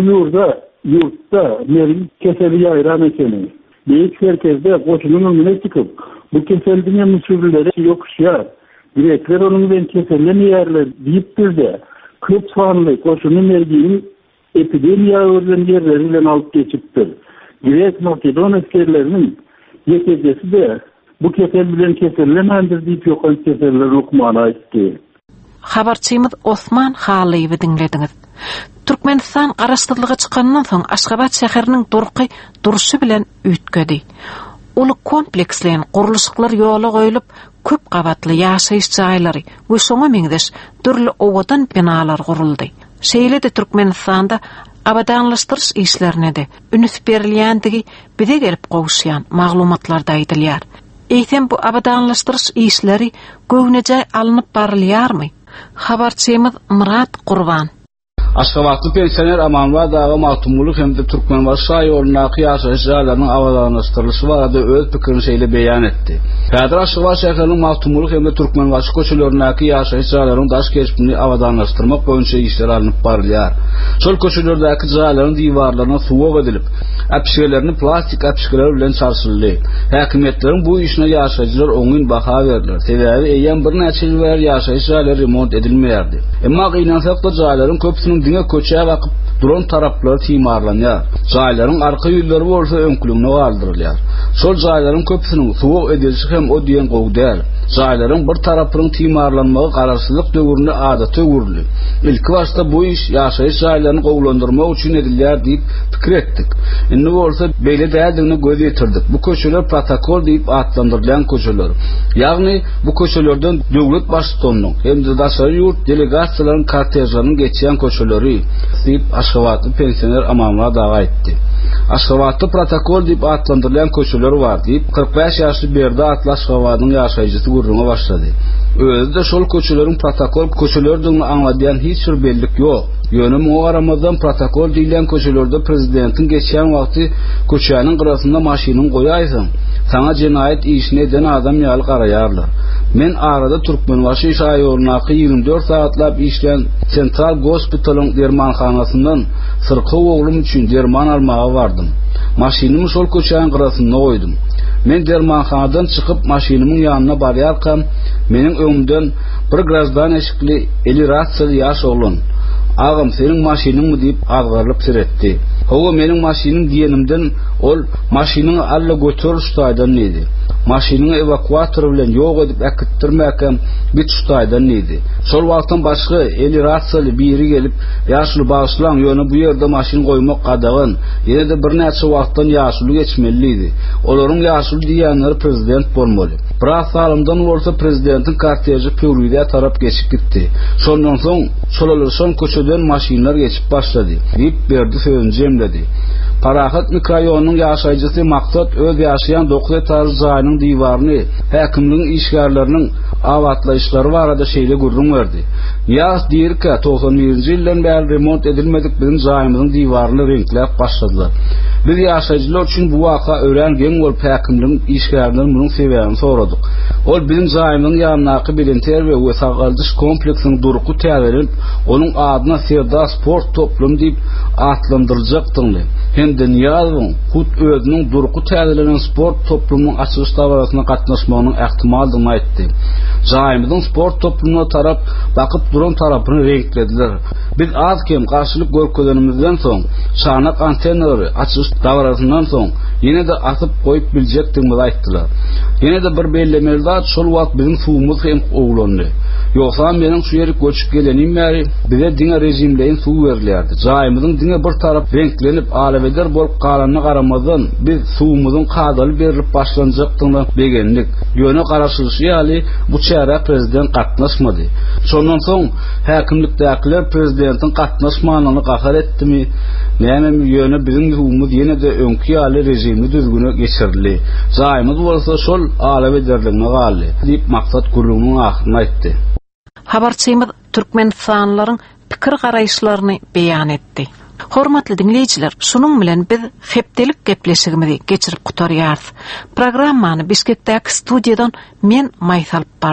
yurtta Merin keseli yayran ekeni. Büyük merkezde koşunun önüne çıkıp bu keseldiğine Mısırlıları yokuşlar. Grekler onun ben keselini yerler deyip de 40 fanlı koşunun mergiğinin epidemiya örgen yerleriyle alıp geçiptir. Grek Makedon askerlerinin yekecesi de bu kesel bilen kesellemendir deyip yokan keseller okmana itti. Habarçymyz Osman Haliýewi dinlediniz. Türkmenistan araşdyrlygy çykandan soň Aşgabat şäheriniň duruşy bilen üýtgedi. Uly komplekslen guruluşlar ýola goýulyp, köp gabatly ýaşaýyş jaýlary we şoňa meňdeş türli owadan binalar guruldy. Şeýle de Türkmenistanda abadanlaşdyryş işlerine de ünüs berilýändigi bize gelip gowuşýan maglumatlarda aýdylýar. Eýsem bu abadanlaşdyryş işleri göwnejä alınıp barylýarmy? Habarçymyz Murat Gurban. Aşgabatly pensioner Amanwa dağı Maltumuluk hem de Türkmenbaşy ýoluna ýaşaýyş jaýlarynyň awadanlaşdyrylşy barada öz pikirini şeýle beýan etdi. Häzir Aşgabat şäheriniň Maltumuluk hem de Türkmenbaşy köçelerini ýaşaýyş jaýlarynyň daş geçimini awadanlaşdyrmak boýunça işler alınıp barylýar. Şol köçelerdäki jaýlaryň diwarlaryna suwak edilip, äpişgelerini plastik äpişgeler bilen çarşyldy. Häkimetleriň bu işine ýaşaýjylar oňyn baha berdiler. Sebäbi eýen bir näçe ýyl ýaşaýyş jaýlary remont edilmeýärdi. Emma gynansak da jaýlaryň köpsiniň diňe köçäge bakyp duran taraplary timarlanýar. Jaýlaryň arka ýülleri bolsa öňkülüňe galdyrylýar. Şol jaýlaryň köpsiniň suwak edilşi hem o diýen gowdal. Jaýlaryň bir tarapynyň timarlanmagy gararsızlyk döwründe adaty öwürli. Ilki başda bu iş ýaşaýyş jaýlaryny gowlandyrmak üçin edilýär diýip pikir etdik. Indi bolsa beýle däldigine göz ýetirdik. Bu köçeler protokol diýip atlandyrılan köçeler. Ýagny bu köçelerden döwlet başçylygynyň hem de daşary ýurt delegasiýalarynyň kortejlarynyň geçýän köçeleri diýip Aşgabatly pensioner Amanwa daga aýtdy. Aşgabatly protokol diýip atlandyrılan köçeler bar diýip 45 ýaşly berdi atly Aşgabatyň ýaşaýjysy gurruna başlady. Özü de şol köçeleriň protokol köçelerdiňi aňladýan hiç bir bellik ýok. Ýönem o aramazdan protokol diýilen köçelerde prezidentiň geçýän wagty köçäniň gyrasynda maşynyň goýaýsyň. Sana cinayet işine eden adam ýaly garaýarlar. Men arada Türkmenbaşy şaýorunyň 24 saatlap işleyen Sentral Gospitalyň dermanhanasyndan sırkı oglum üçin derman almaga bardym. Maşynymı şol köçäniň gyrasynda goýdum. Men dermanhanadan çykyp maşynymyň ýanyna barýarkam, meniň öňümden bir grazdan eşikli eli rahatsız ýaş oglun "Agam senin maşynyňmy?" diýip agrylyp siretdi. Howa meniň maşynym diýenimden ol maşynyny alla götür şutaýdan idi. Maşynyny evakuator bilen ýok edip äkitdirmäkem bit şutaýdan idi. Şol wagtdan başga eli rahatsız biri gelip "Ýaşly bağışlan, ýöne bu ýerde maşyn goýmak gadagyn." Ýene de bir näçe wagtdan ýaşly geçmeli idi. Olaryň ýaşly diýenleri prezident bolmaly. Biraz salymdan bolsa prezidentiň korteji Pürüýde tarap geçip gitdi. Şondan soň şolaryň köçeden maşynlar geçip başlady. Diýip berdi sözüni jemledi. Parahat mikroraýonynyň ýaşaýjysy maksat öz ýaşaýan 9 etar jaýynyň diýwaryny häkimligiň işgärleriniň awatlaýyşlary barada şeýle gurrun berdi. Ýas diýerki 91-nji ýyldan bäri remont edilmedik bizim jaýymyzyň diýwaryny renkläp başladylar. Biz ýaşaýjylar üçin bu waka öwrengen bolup häkimligiň işgärlerinden munyň sebäbini soradyk. Ol bizim jaýymyzyň ýanynaky bilinter we wesagaldys kompleksiniň durky täzelenip, onuň adyna Serda sport toplum diýip atlandyryljakdyny. Hem de ýazyň hut özüniň durky täzelenen sport toplumynyň açyş dawrasyna gatnaşmagynyň ähtimaldygyny aýtdy. Jaýymyzyň sport toplumuna tarap bakyp duran tarapyny renklediler. Biz az kem garşylyk görkelenimizden soň şanak antenleri açyş dawrasyndan soň ýene de asyp goýup biljekdigini aýtdylar. Ýene de bir bellemeli zat şol wagt bizim suwumyz hem oglandy. Ýoksa meniň şu ýere göçüp gelenim bäri bize diňe rejimleýin suw berilýärdi. Jaýymyzyň diňe bir tarap renklenip alaweder bolup galanyna garamazdan biz suwumyzyň kadaly berip başlanjakdygyny begendik. Ýöne garaşylyşy ýaly bu çäre prezident gatnaşmady. Şondan soň häkimlikdäkiler prezidentiň gatnaşmagyny gahar etdimi? Näme ýöne bizim suwumyz ýene de öňki ýaly rejimni düzgüne geçirildi. Jaýymyz bolsa şol alawederligine galy diýip maksat gurrunun ahyryny aýtdy. Habarçymyz Türkmenistanlaryň pikir garaýşlaryny beýan etdi. Hormatly dinleýijiler, şunuň bilen biz hepdelik gepleşigimizi geçirip gutarýarys. Programmany Bişkekdäki studiýadan men maýsalyp bardym.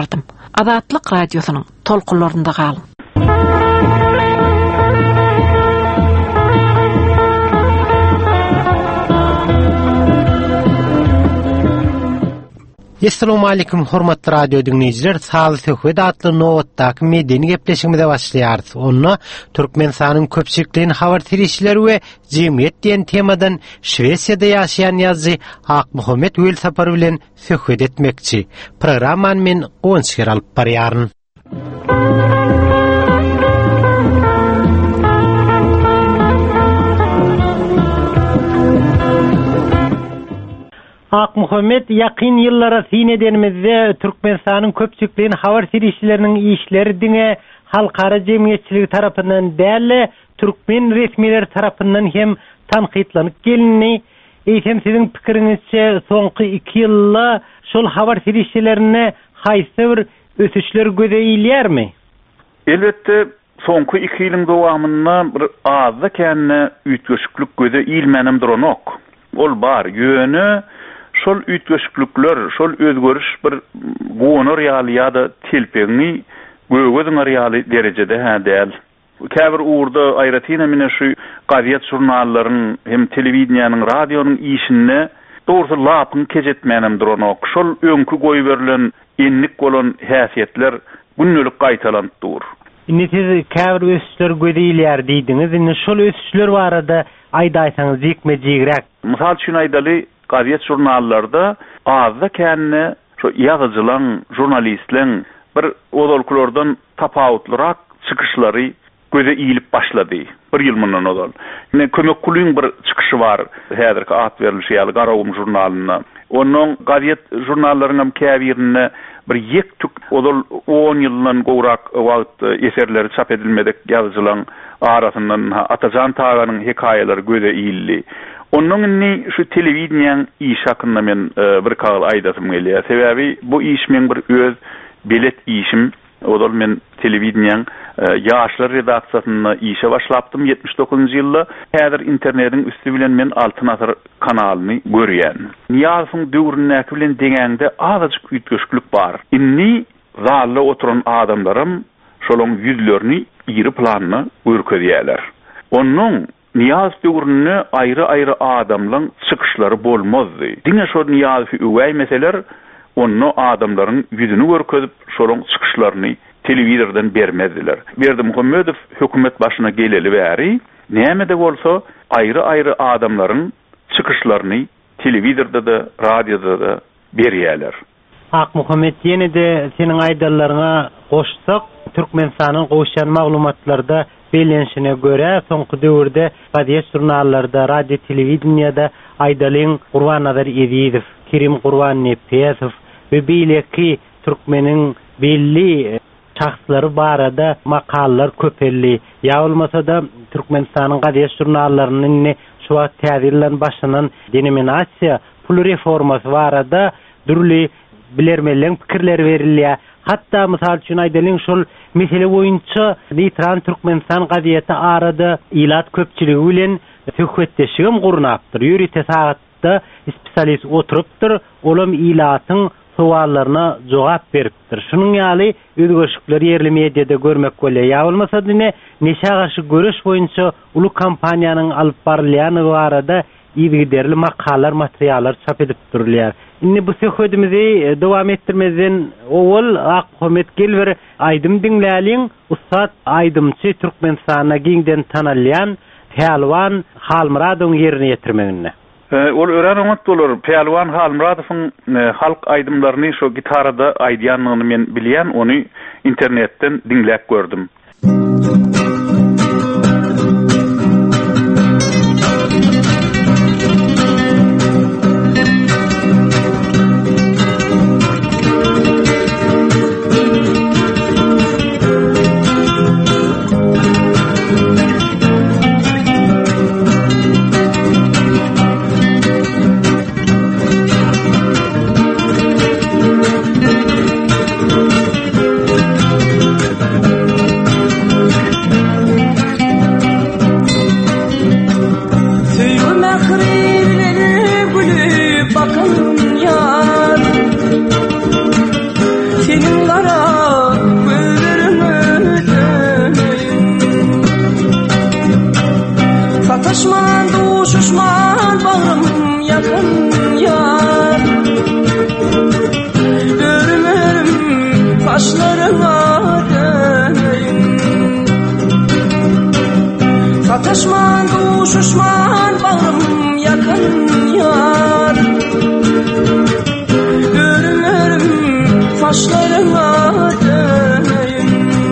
Azatlyk radiosynyň tolkunlarynda galyň. Assalamu alaykum hormatly radio dinleyijiler. Sağlyk söhbet atly nowatdaky medeni gepleşigimize başlaýarys. Onu Türkmenistanyň köpçükliğin habar tirişleri we jemgyýet diýen temadan Şwesiýada ýaşaýan ýazgy Akmuhammed Wöl sapary bilen söhbet etmekçi. Programmany men Gonşer alyp barýaryn. Akmuhammed yakın yıllara sinedenimizde Türkmenistan'ın köpçükliğin havar sirişlerinin işleri diňe halkara jemgyýetçiligi tarapyndan däl Türkmen resmiler tarapyndan hem tanqytlanyp gelinni. Eýsem siziň pikiriňizçe soňky 2 ýylda şol havar sirişlerine haýsy bir ösüşler gözeýilýärmi? Elbette soňky 2 ýylyň dowamynda bir azda känne üýtgeşiklik gözeýilmenim duranok. Ol bar ýöne şol üýtgeşiklikler, şol özgörüş bir goňar ýaly ýa-da telpeňi göwüň ýaly derejede däl. Käbir uğurda aýratyna mine şu gaziýet jurnallaryň hem telewizionyanyň, radionyň işini dogry lapyň kejetmenim duranok. Şol öňkü goý berilen enlik bolan häsiýetler günnelik gaýtalandyr. Indi siz käbir ösüşler gözeýilýär diýdiňiz. Indi şol ösüşler barada aýdaýsaňyz jekmejigirek. Mysal üçin aýdaly gaziýet jurnallarda azda känne şu ýazyjylaň, jurnalistleň bir odolkulardan tapawutlyrak çykyşlary göze iýilip başlady. Bir ýyl mundan odal. Ine kömek kulyň bir çykyşy bar. Häzirki at berilýär Garawum jurnalyna. Onuň gaziýet jurnallarynyň käbirine bir ýek odal 10 ýyldan gowrak wagt eserleri çap edilmedek ýazyjylaň arasyndan Atajan Taganyň hekaýeleri göze iýildi. Onun şu televiziyon iş hakkında men bir kal aýdatym gelýär. Sebäbi bu iş men bir öz bilet işim. Odal men televiziyon ýaşlar redaksiýasyna işe başlapdym 79-njy ýylda. Häzir internetiň üstü bilen men Altyn Asar kanalyny görýän. Niýazyň döwründäki bilen deňende azajyk üýtgeşiklik bar. Inni zally oturan adamlarym şolaň ýüzlerini iri planly görkezýärler. Onun Niyaz döwrüne ayrı adamlaryň çykyşlary bolmazdy. Diňe şol niýazy öwäý meseler onu adamlaryň ýüzüni görkezip şolaň çykyşlaryny telewizordan bermezdiler. Berdi Muhammedow hökümet başyna geleli bäri näme-de bolsa ayrı adamlaryň çykyşlaryny telewizorda da radioda da berýärler. Akmuhammed ýene-de seniň aýdallaryňa goşsak Türkmenistanyň goşan maglumatlarda belenşine göre soňky döwürde gaziýet jurnallarda, radio telewizionyada aýdalyň Gurbanazar Ezizow, Kerim Gurbannepesow we beýleki türkmeniň belli şahslary barada makallalar köpelli. Ýa bolmasa da Türkmenistanyň gaziýet jurnallarynyň şu wagt täzirlen başynan denominasiýa pul reformasy barada dürli bilermeleň pikirler berilýär. Hatta mysal üçin aýdalyň şol mesele boýunça Nitran Türkmenistan gaziýeti arada ilat köpçüligi bilen söhbetleşigim gurnapdyr. Ýürite sagatda spesialist oturypdyr, olam ilatyň sowallaryna jogap beripdir. Şunuň ýaly özgörüşikleri ýerli mediada görmek bolýar. Ýa bolmasa dine neşe garşy görüş boýunça uly kampaniýanyň alyp barylýany barada ýygyderli makalar, materiallar çap edip durulýar. Indi bu söhbetimizi dowam etdirmezden owul Akmuhammed Gelber aýdym diňläliň Ustad Aýdymçy Türkmenistana giňden tanalýan Pehlwan Halmuradowyň ýerine ýetirmegine. Ol ören oňat bolar. Pehlwan Halmuradowyň halk aýdymlaryny şu gitarada aýdýanlygyny men bilýän, ony internetden diňläp gördüm. Satışman duşuşman bağrım yakın yar Görmerim kaşlarına döneyim Satışman duşuşman bağrım yakın yar Görmerim kaşlarına döneyim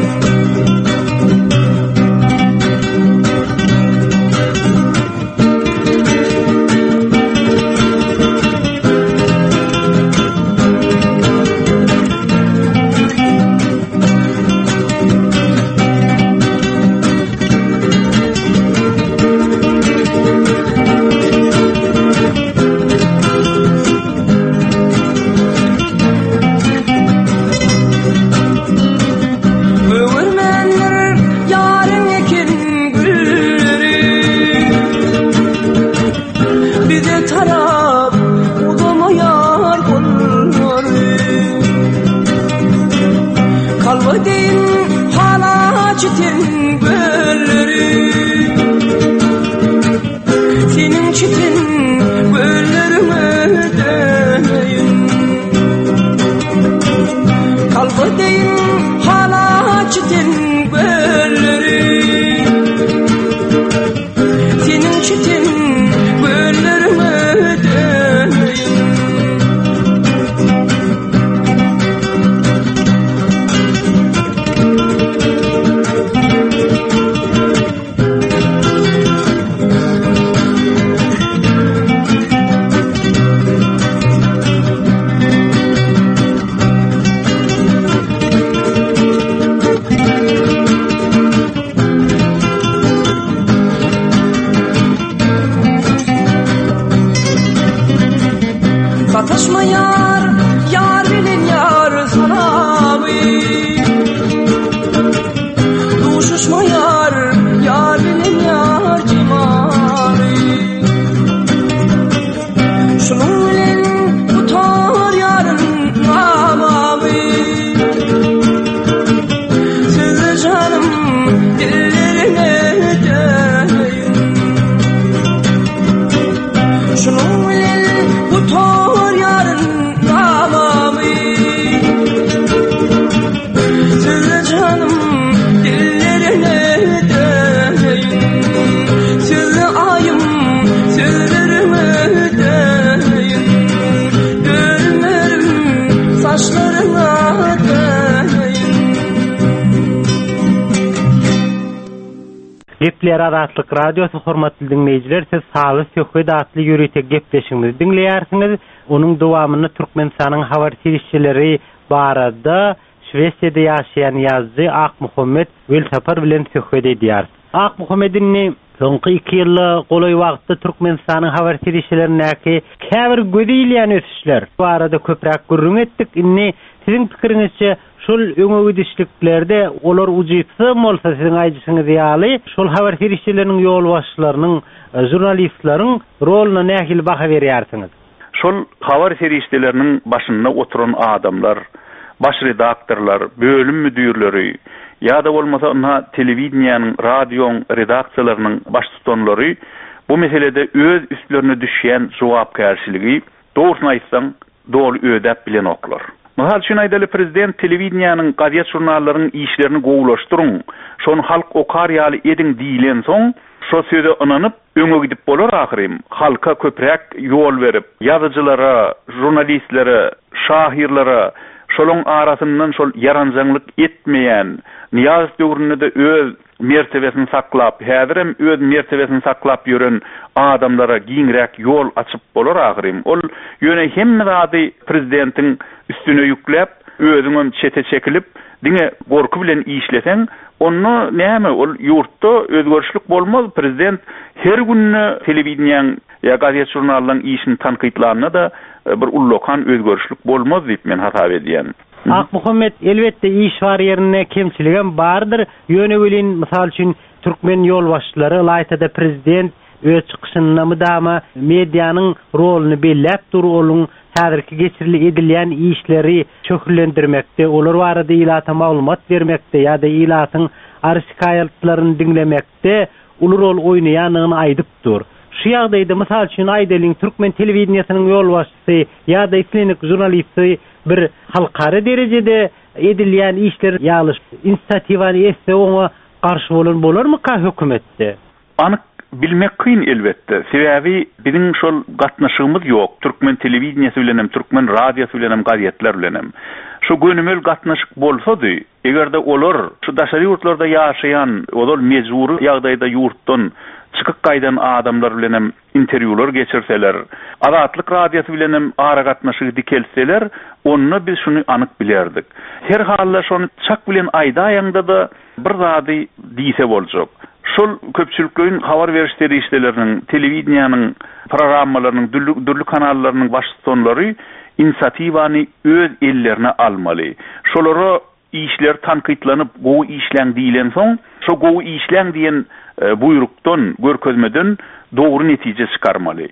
Satışma yar, yar bilin yar sanami Duşuşma yar, yar bilin yar cimari Şunun bilin tutar yarın namami Size canım dillerine döneyim Şunun bilin tutar yarın namami Size canım dillerine döneyim Size ayım sözlerime döneyim Görmerim saçlarına döneyim Gepler Adatlyk Radiosu hormatly dinleýijiler, siz Saly Söhbet adly ýürüýtek gepleşigimizi dinleýärsiňiz. Onuň dowamyny Türkmenistanyň habar serişçileri barada Şwesiýada ýaşaýan ýazgy Akmuhammed Weltapar bilen söhbet edýär. Akmuhammedin soňky 2 ýyl golay wagtda Türkmenistanyň habar serişçilerindäki käbir gödilýän ösüşler barada köpräk gürrüň etdik. Inni siziň pikiriňizçe şol öňe gidişliklerde olar ujiýsym bolsa siziň aýdyşyňyz ýaly şol habar serişçileriniň ýol başçylarynyň, jurnalistlaryň roluny nähil baha berýärsiňiz? Şol habar serişçileriniň başynda oturan adamlar, baş redaktorlar, bölüm müdürleri, ýa-da bolmasa ona telewizionyanyň, radioň redaksiýalarynyň baş tutanlary bu meselede öz üstlerine düşýän jogapkärçiligi dogrusyny aýtsaň dogry ödäp bilen oklar. Mahal şunu aýdaly prezident telewizionyanyň gaziýet jurnallarynyň işlerini gowulaşdyryň, şonu halk okar ýaly ediň diýilen soň şo söze ynanyp öňe gidip bolar ahyrym. Halka köprek ýol berip, ýazyjylara, jurnalistlere, şahirlere şolun arasyndan şol yaranjanglyk etmeýän, Niyaz döwründe de öz mertebesini saklap, häzirem öz mertebesini saklap ýören adamlara giňrek ýol açyp bolar ahyrym. Ol ýöne hemme zady prezidentiň üstüne ýükläp, özüňem çete çekilip, diňe gorku bilen işleseň, onu näme ol ýurtda özgörüşlik bolmaz. Prezident her günni telewizionyň ýa gaziýet jurnallaryň işini tanqidlaryna da bir ullokan özgörüşlik bolmaz diýip men hatap edýän. Akmuhammed elbette iş var yerine kemçiligem bardır. Ýöne welin mysal üçin Türkmen ýol başçylary Laýtada prezident öz çykyşyna mydama medianyň roluny belläp durýan häzirki geçirli edilýän işleri çökülendirmekde, olar barada ilata maglumat bermekde ýa-da ilatyň arşikaýatlaryny dinlemekde ulu rol oynaýanyny aýdypdyr. Şu ýagdaýda mysal üçin Aýdeliň Türkmen telewizionynyň ýol başçysy ýa-da islenik jurnalisty bir halkara derejede edilýän işler ýalyş inisiatiwany etse oňa garşy bolarmy ka hökümetde? Anyk bilmek kyn elbetde. Sebäbi biziň şol gatnaşygymyz ýok. Türkmen telewizionyasy bilenem, Türkmen radiosy bilenem, gazetler bilenem. Şu gönümel gatnaşyk bolsady, egerde olar şu daşary ýurtlarda ýaşaýan, olar mejburi ýagdaýda ýurtdan çıkık gaýdan adamlar bilenem interwýular geçirseler, Azatlyk radiosu bilenem ara gatnaşygy dikelseler, onu biz şunu anyk bilerdik. Her halda şonu çak bilen aýdaýanda da bir zady diýse boljak. Şol köpçülükün habar berişleri işlerinin, telewizionyanyň programmalarynyň, dürlü kanallarynyň başçylary inisiatiwany öz ellerine almaly. Şolary işler tanqytlanyp, bu işleň diýilen soň, şo gowy işleň diýen buyrukdan, görkezmeden doğru netije çıkarmaly.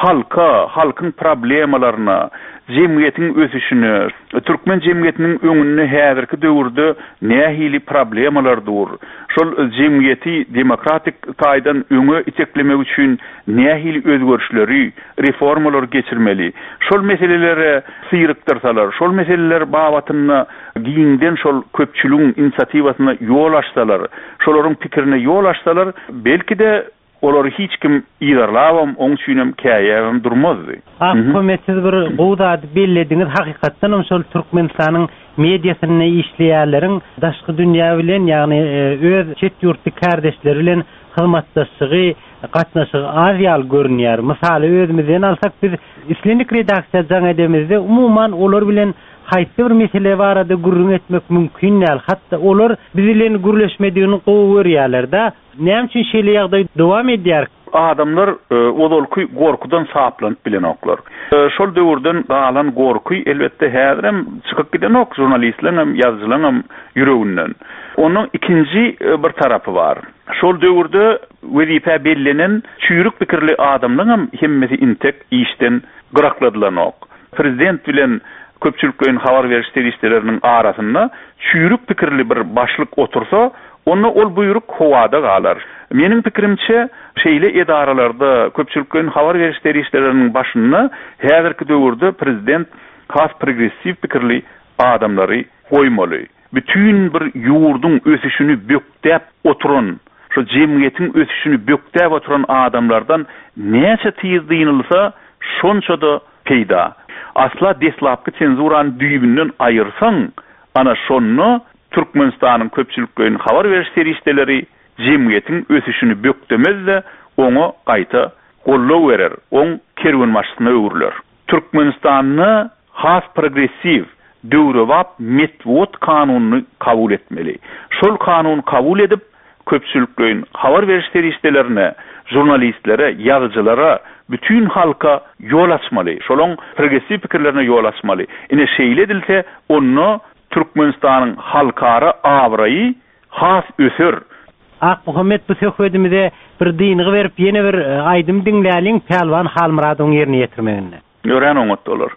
Halkyň problemalaryna, jemgyýetiň ösüşüni, Türkmen jemgyýetiniň öňünde häzirki döwürde nähili problemalar dur. Şol jemgyýeti demokratik taýdan öňe iteklemek üçin nähili özgörüşleri, reformalar geçirmeli. Şol meselelere syýrykdyrsalar, şol meseleler babatyna giňden şol köpçülüň inisiatiwasyna ýol açsalar, şolaryň pikirine ýol açsalar, belki de olar hiç kim ýerlawam, oň üçinem käýäwem durmazdy. Hökümetsiz bir gowda bellediňiz hakykatdan şol Türkmenistanyň mediasyny işleýärleriň daşky dünýä bilen, ýagny öz çet ýurtly kardeşleri bilen hyzmatdaşlygy, gatnaşygy az ýal görünýär. Misaly özümizden alsak, biz islenik redaksiýa jaň edemizde umumyň olar bilen haýsy bir mesele barada gurrun etmek mümkin näl. Hatda olar bizilen gürleşmediğini gowy görýärler-de. Näme üçin şeýle ýagdaý dowam edýär? Adamlar odolky gorkudan saplanyp bilen oklar. Şol döwürden galan gorky elbetde häzirem çykyp giden ok jurnalistlerim hem ýazgylaryň hem ýüreginden. Onuň ikinji bir tarapy bar. Şol döwürde wezife bellenen çüýrük pikirli adamlaryň hem hemmesi intek işden gyrakladylar ok. Prezident bilen köpçülükün habar berişleri işlerinin arasında çüýrük pikirli bir başlyk otursa, onu ol buyruk howada galar. Menin pikirimçe şeýle edaralarda köpçülükün habar berişleri işlerinin başyna häzirki döwürde prezident has progressiv pikirli adamlary goýmaly. Bütün bir ýurduň ösüşini bökdäp oturan, şu jemgyýetiň ösüşini bökdäp oturan adamlardan näçe tiýiz diýilse, şonça da peýda. Asla deslapky cenzurany düýbünden aýyrsaň, ana şonu Türkmenistanyň köpçülükün habar berişleri işleri jemgyýetiň ösüşini bökdemezde, oňa gaýta gollaw berer, oň kerwen başçysyna öwürler. Türkmenistanyny has progressiv döwrewap metwot kanunyny kabul etmeli. Şol kanuny kabul edip köpçülükün habar berişleri işlerine, jurnalistlere, ýazgylara, bütün halka yol açmaly. Şolong progressiv pikirlerine yol açmaly. Ine şeýle edilse, onu Türkmenistanyň halkara awraýy has ösür. Muhammed bu söhbetimize bir diňi berip ýene bir aýdym diňläliň Pelwan Halmuradowyň ýerine ýetirmeginde. Gören oňat bolar.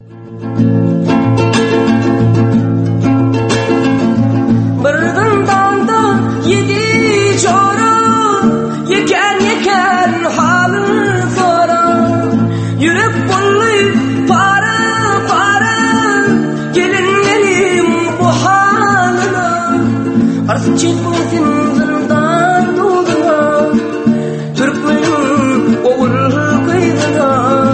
Birden dalda yedi çora, yeken haly sora, yürek bolly para gelinlerim bu halyna, arsyn çekmesin zyndan duldyna, Türkmenin owul kıydyna,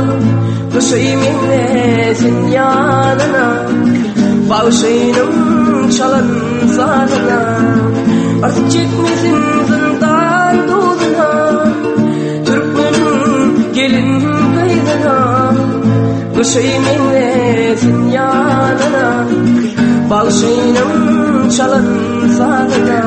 köşeýmesin ýanyna, bağışaýnym çalan sanına, arsyn çekmesin zyndan duldyna, Türkmenin gelin kıydyna, köşeýmesin ýanyna, bağışaýnym çalan sanına.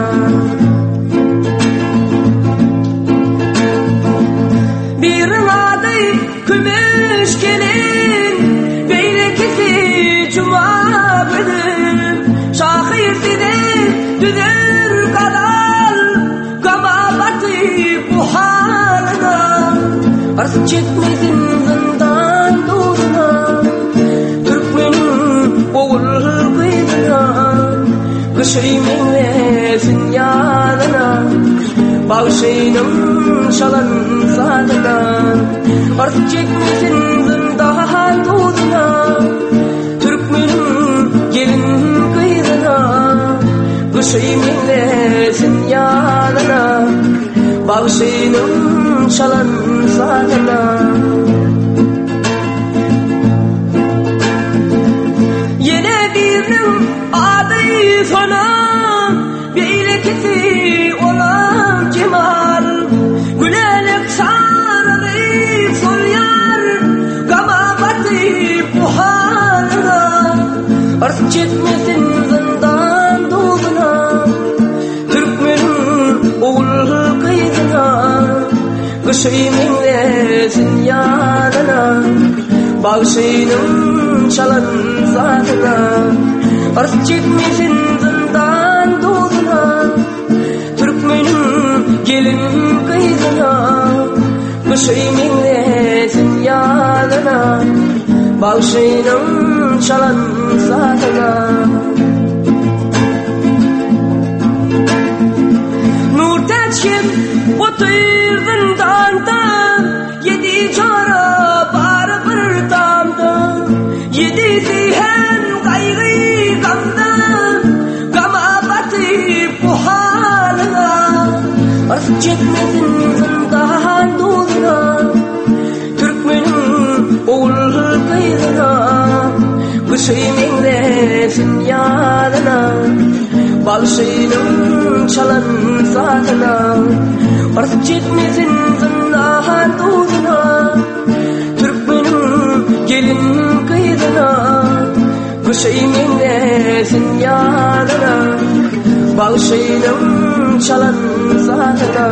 Bir aday kümüş gelin, beýlekisi cuma bilim, şahyr dile düdür kadal, gamabaty bu halyna, arsyn çekmesin zyndan duldyna, Türkmenin owul kıydyna, köşeýmesin ýanyna, bağışıydım şalan sadına artık çekmesin zındahan tozuna Türkmenin gelin kıyına kışıyım inlesin yanına bağışıydım şalan sadına yine birinin adı sana beylekisi olan Cemal Gülenek sarılayıp sol yar Gama batıyıp bu halına Artık çekmesin zindan dozuna Türkmenin oğul kıydına Kışıyım inlesin yanına Bağışıydım çalan zatına Artık çekmesin zindan dozuna Türkmenin gelin kıydına Kışıyım inlesin yanına Bağışıydım çalan zatına Nur teçkip otur zindandan Yedi cara bar bir damdan Yedi zihen gayrı gamdan Gama batıp bu halına Artık çekmesin zindan dozuna Türkmenin oğul kıydına Kışıyım inlesin yanına Bağışıydım çalan zatına Artık çekmesin zindan dozuna Türkmenin gelin kıydına Kışıyım inlesin yanına Bağışıydım çalan zatına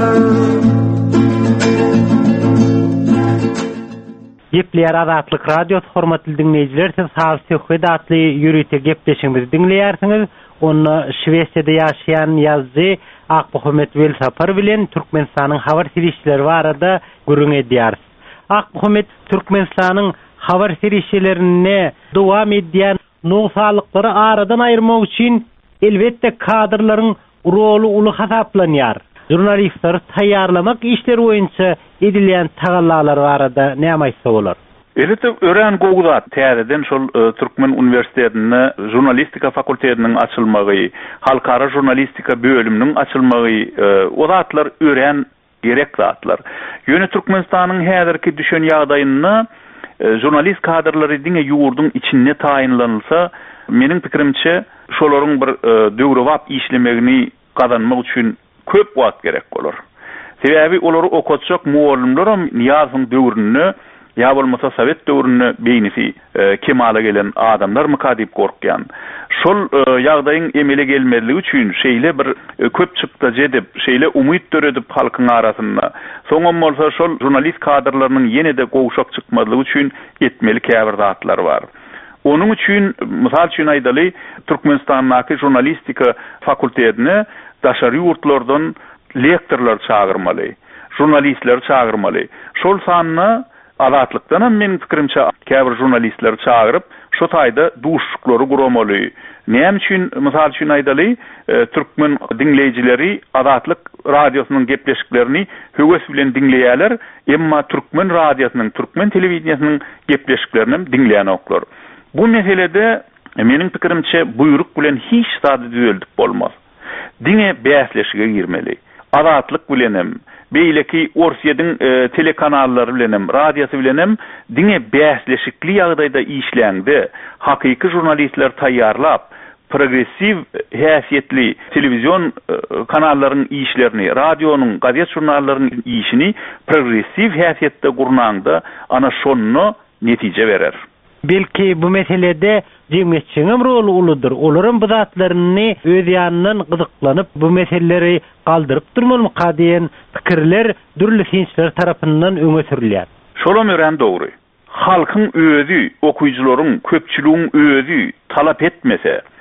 Gepler Azatlyk Radio hormatly dinleyijiler, siz Sağ atly ýürüýte gepleşigimizi dinleýärsiňiz. Onu Şwesiýada ýaşaýan ýazgy Akmuhammed Belsapar bilen Türkmenistanyň habar serişleri barada gürüň edýär. Akmuhammed Türkmenistanyň habar serişlerini dowam edýän nowsalyklary aradan aýyrmak üçin elbetde kadrlaryň rolu uly hasaplanýar. Jurnalistler taýýarlamak işleri boýunça edilýän tagallalar barada näme aýtsa bolar? Elbette ören gowda täzeden şol Türkmen Üniversitetinde jurnalistika fakultetiniň açylmagy, halkara jurnalistika bölüminiň açylmagy, o zatlar ören gerek zatlar. Ýöne Türkmenistanyň häzirki düşen ýagdaýyny jurnalist kadrlary diňe ýurdun içinde taýinlanylsa, meniň pikirimçe şolaryň bir döwrewap işlemegini kazanmak üçin köp wagt gerek bolar. Sebäbi olary okutjak muallimlerim Niýazyň döwrüni ýa bolmasa Sowet döwrüni beýnisi kemala gelen adamlar mı diýip gorkýan. Şol ýagdaýyň emele gelmediligi üçin şeýle bir köp çykda jedip, şeýle umyt döredip halkyň arasynda. Soňam bolsa şol jurnalist kadrlarynyň ýene-de gowşak çykmadylygy üçin etmeli käbir zatlar bar. Onun üçin mysal üçin aýdaly Türkmenistanyň jurnalistika fakultetine daşary ýurtlardan lektorlar çağırmaly, jurnalistler çağırmaly. Şol sanyny Azatlykdan hem meniň pikirimçe käbir jurnalistler çağırıp şo taýda duşuklary guramaly. Näme üçin mysal üçin aýdaly türkmen dinleýijileri Azatlyk radiosynyň gepleşiklerini höwes bilen dinleýärler, emma türkmen radiosynyň, türkmen telewizionynyň gepleşiklerini dinleýän oklar. Bu meselede meniň pikirimçe buýruk bilen hiç sady düzeldik bolmaz. Diňe bäsleşige girmeli. Azatlyk bilenem, beýleki Orsiýadyň telekanallary bilenem, radiosy bilenem diňe bäsleşikli ýagdaýda işläňde hakyky jurnalistler taýýarlap progressiv häsiýetli telewizion kanallarynyň işlerini, radionyň, gazet jurnallarynyň işini progressiv häsiýetde gurnaňda ana şonu netije berer. Belki bu meselede cemiyetçinin rolu uludur. Olurun bu zatlaryny öz ýanyndan gyzyklanyp bu meseleleri galdyryp durmaly diýen pikirler dürli sinçler tarapyndan öňe sürilýär. Şolam ören dogry. Halkyň özü, okuýjularyň, köpçüligiň özü talap etmese,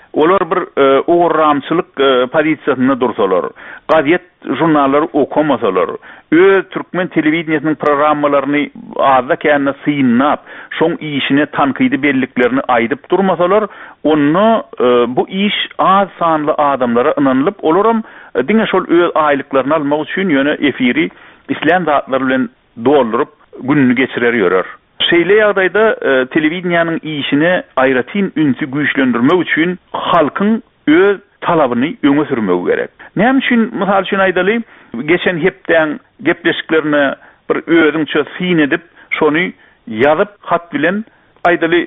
olar bir uğurramçılık pozisiýasyna dursalar, gaziet jurnalları okumasalar, Türkmen televizionyanyň programmalaryny azda känne syynap, şoň işine tankydy belliklerini aýdyp durmasalar, onu bu iş az sanly adamlara ynanylyp olaram diňe şol öz aýlyklaryny almak üçin ýöne efiri islam zatlary bilen doldurup gününü geçirer ýörer. Şeýle ýagdaýda telewizionyanyň işine aýratyn ünsü güýçlendirmek üçin halkyň öz talabyny öňe sürmek gerek. Näme üçin mysal üçin aýdaly, geçen hepden gepleşiklerini bir özüňçe syn edip, şonu ýazyp hat bilen aýdaly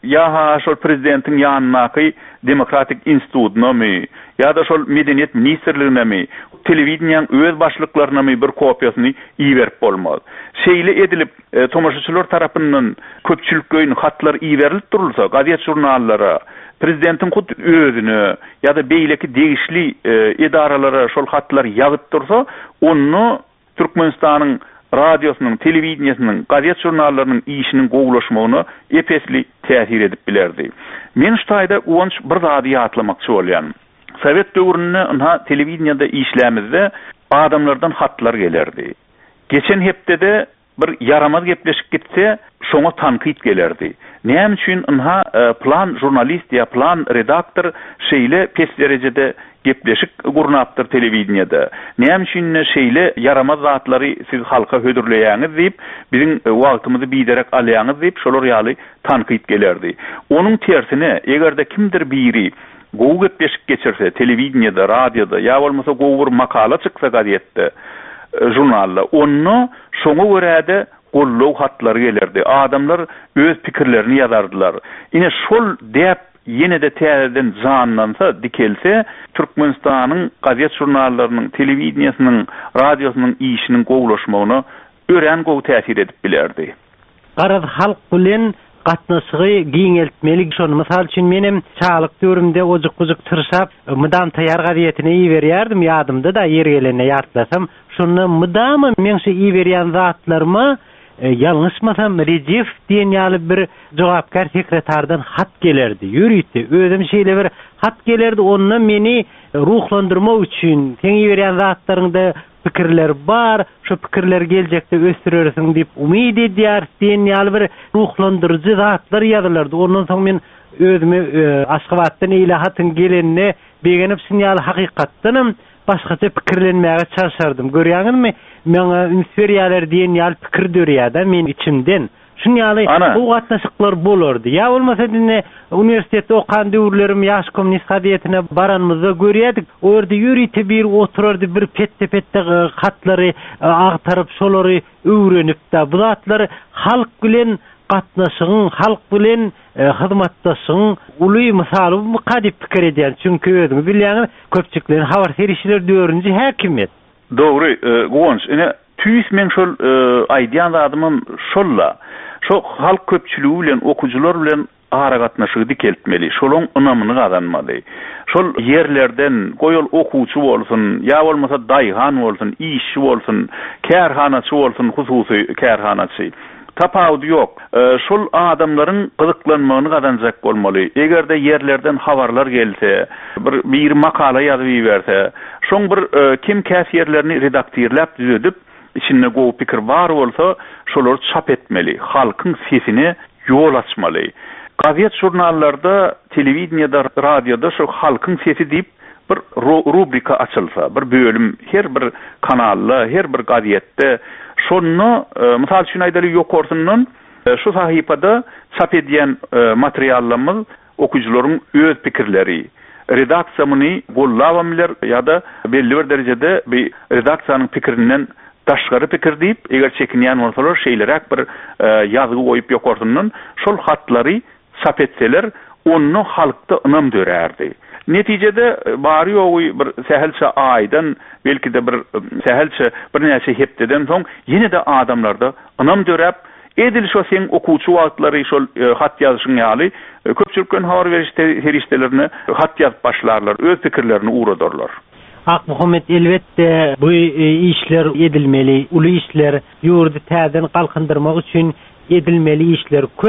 ya şol prezidentiň ýanynaky Demokratik institutyna my, ya da şol Medeniýet ministrligine mi, telewizionyanyň öz başlyklaryna my bir kopiýasyny iýerip bolmaz. Şeýle edilip tomaşaçylar tarapyndan köpçülikgöýün hatlar iýerilip durulsa, gaziet jurnallara, prezidentin hut özüne ya da beýleki degişli idaralara şol hatlar ýazyp dursa, onu Türkmenistanyň radiosynyň, telewizionyanyň, gaziet jurnallarynyň işiniň gowulaşmagyna epesli täsir edip bilerdi. Men şu taýda uwanç bir zady ýatlamakçy bolýan. Sovet döwründe ona telewizionyada işlämizde adamlardan hatlar gelerdi. Geçen hepde bir yaramaz gepleşik gitse, şoňa tankyt gelerdi. Näme üçin ona plan jurnalist ya plan redaktor şeýle pes derejede gepleşik gurnapdyr telewizionyada. Näme üçin şeýle yaramaz zatlary siz halka hödürleýäňiz diýip, biziň wagtymizy biderek alýaňyz diýip şolar ýaly tankyt gelerdi. Onuň tersine egerde kimdir biri gowy gepleşik geçirse telewizionyada, radioda ya bolmasa gowy bir makala çyksa gazetde, jurnalda, onu şoňa görä gollaw hatlar gelerdi. Adamlar öz pikirlerini ýazardylar. Ine şol dep ýene-de täzeden janlansa, dikelse, Türkmenistanyň gaziet jurnallarynyň, telewizionyanyň, radiosynyň işiniň gowulaşmagyna ören gowy täsir edip bilerdi. Garaz halk bilen gatnaşygy giňeltmeli. Şonu mysal üçin menem çağlyk döwrümde ojuk-ojuk tyrşap, mydam taýar gazietine iýerýärdim, ýadymda da ýer gelene ýatlasam, şonu mydam men şu iýerýän zatlaryma ýalňyşmasam Recep diýen ýaly bir jogapkar sekretardan hat gelerdi. Ýürüýdi. Özüm şeýle bir hat gelerdi, onunla meni ruhlandyrmak üçin, sen iýerýän zatlaryňda pikirler bar, şu pikirler geljekde ösdürersiň diýip umyd edýär diýen ýaly bir ruhlandyrjy zatlar ýazarlardy. Ondan soň men özüme Aşgabatdan ýa hatyn gelenine begenip sinyal hakykatdanam başgaça pikirlenmäge çalışardım. Görýäňizmi? Meňe ünseriýalar diýen ýaly pikir dörýärdi men içimden. Şunu ýaly bu gatnaşyklar bolardy. Ya bolmasa dinle universitetde okan döwürlerim ýaş kommunist gazetine baranmyzda görýärdik. Orada ýürüýti bir oturardy, bir petde hatlary agtaryp şolary öwrenip de bu zatlar halk bilen gatnaşygyň, halk bilen hyzmatdaşygyň uly misaly bu kadip pikir edýär. Çünki özüňiz bilýäňiz, köpçüklerin habar serişleri döwründe häkimet. Dogry, goňş. Ine tüýs men şol aýdýan adamym şolla. Şo halk köpçüligi bilen okujular bilen ara gatnaşygy dikeltmeli. Şolun ynamyny gazanmaly. Şol ýerlerden goýul okuwçy bolsun, ýa bolmasa daýhan bolsun, işçi bolsun, kärhanaçy bolsun, hususy kärhanaçy. Tapawdy ýok. Şol adamlaryň gyzyklanmagyny gazanjak bolmaly. Egerde ýerlerden habarlar gelse, bir makala ýazyp ýerse, şoň bir kim käsýerlerini redaktörläp düzedip, içinde gowy pikir bar bolsa, şolary çap etmeli. Halkyň sesini ýol açmaly. Gaziet jurnallarda, telewizionyada, radioda şu halkyň sesi diýip bir rubrika açylsa, bir bölüm, her bir kanalda, her bir gazetde şonu mysal üçin aýdaly ýokorsundan şu sahypada çap edýän materiallarymyz okujularyň öz pikirleri, redaksiýany gollawamylar ýa-da belli bir derejede bir redaksiýanyň pikirinden taşgary pikir diýip, eger çekinýän bolsalar şeýlerek bir ýazygy goýup ýokorsundan şol hatlary çap etseler, onu halkda ynam dörärdi. Netijede bari ýogy bir sähelçe aýdan, belki de bir sähelçe bir näçe hepdeden soň ýene-de adamlarda ynam döräp, edil şo sen okuwçy wagtlary şol hat ýazyşyň ýaly köpçülikden habar beriş herişdelerini hat ýazyp başlarlar, öz pikirlerini uradarlar. Muhammed elbette bu işler edilmeli, uly işler ýurdu täzen galkandyrmak üçin edilmeli işler köp.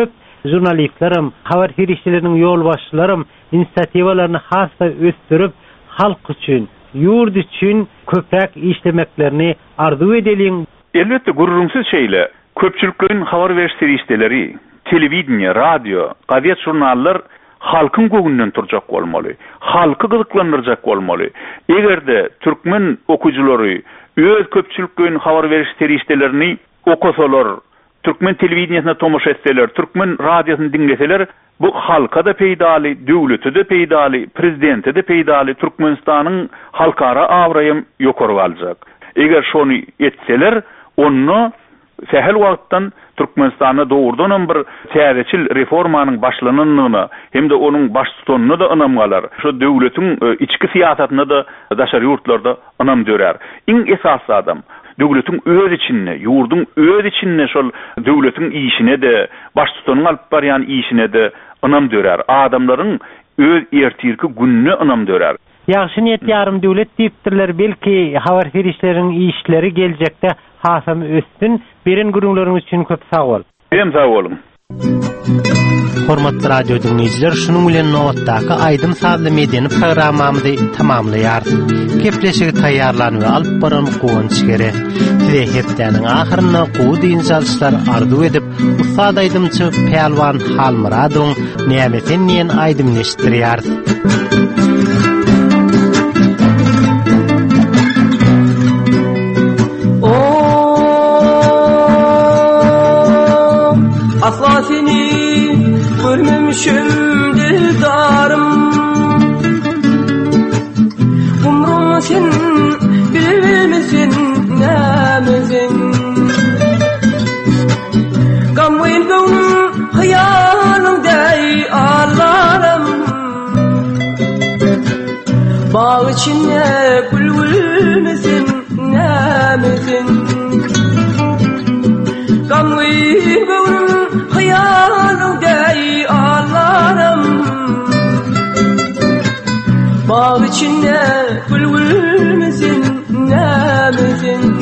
jurnalistlerim, habar hirişçilerinin yol başçılarım inisiativalarını hasta östürüp halk üçün, yurt üçün köpek işlemeklerini arzu edelim. Elbette gururumsuz şeyle köpçülüklerin habar veriş serişteleri, televiziya, radyo, gazet jurnallar halkın göğünden turjak bolmaly. Halkı gyzyklandyrjak bolmaly. Egerde türkmen okujulary öz köpçülüklerin habar veriş seriştelerini okusalar, türkmen televiziyasyna tomaşa etseler, türkmen radyosyny dinleseler, bu halka da peýdaly, döwlete de peýdaly, prezidente de peýdaly, Türkmenistanyň halkara awrayym ýokary aljak. Eger şonu etseler, onu sehel wagtdan Türkmenistana doğrudan bir täzeçil reformanyň başlananyny hem de onuň baş tutanyny da ynamgalar. Şu döwletiň içki siýasatyna da daşary ýurtlarda ynam dörer. Iň esasy adam döwletiň öz içinde, ýurdun öz içinde şol döwletiň işine de, baş tutanyň alyp barýan işine de ynam dörer. Adamlaryň öz ertirki gününe ynam dörer. Ýaşy niýet ýarym döwlet diýipdirler, belki habar ferişleriň işleri geljekde hasam ösdün. Berin gurullarınız için köp sağ ol. Hem sağ olun. Hormatly radio dinleyijiler, şunun bilen nowatdaky Aýdym Sazly mediýany programmamyzy tamamlaýar. Kepleşigi taýýarlanyp alyp baran goýunç gere. Size hepdeniň ahyryna gowy diýinçler arzu edip, Ustad Aýdymçy Pelwan Halmuradowyň nämetden näen aýdym neşdirýär. Asla seni görmemişim dildarım, umrum sen bilmesin nämesin. Gamwyn gönlüm hayalımday ağlarım, bağ içinde bülbülmesin nämesin. Gamwyn gönlüm hayalımday ağlarım, bağ içinde bülbülmesin nämesin.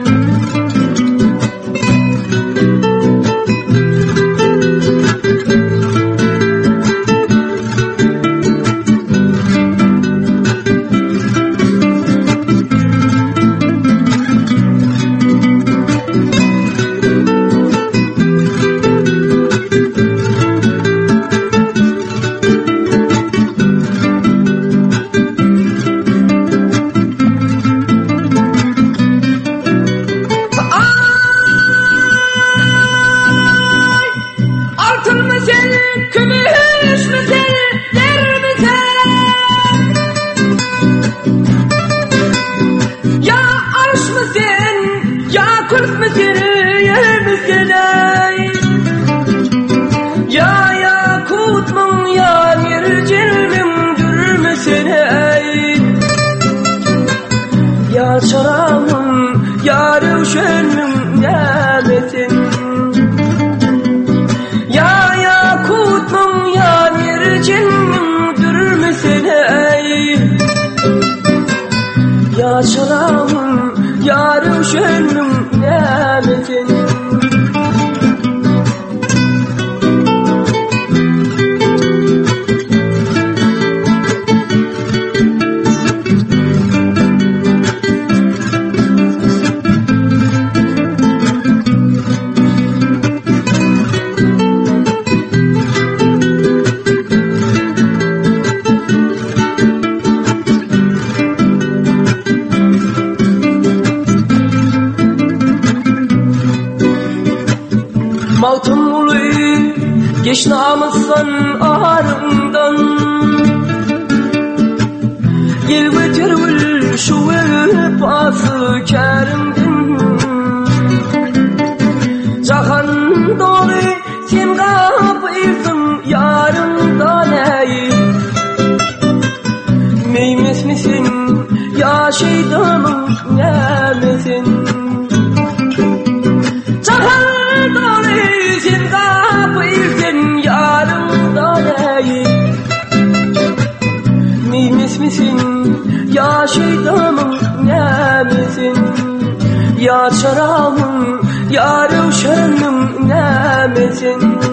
Geç namussan arımdan, gel götürül şu vefası kerimdin. Cahan doğru sen kapıysın yarımdan ey. Meymes misin ya şeytanım nemesin. Cahan doğru sen kapıysın yarımdan ey. Meymes misin ya şeytanım nemesin. Ya çarağım ya revşenim nemesin.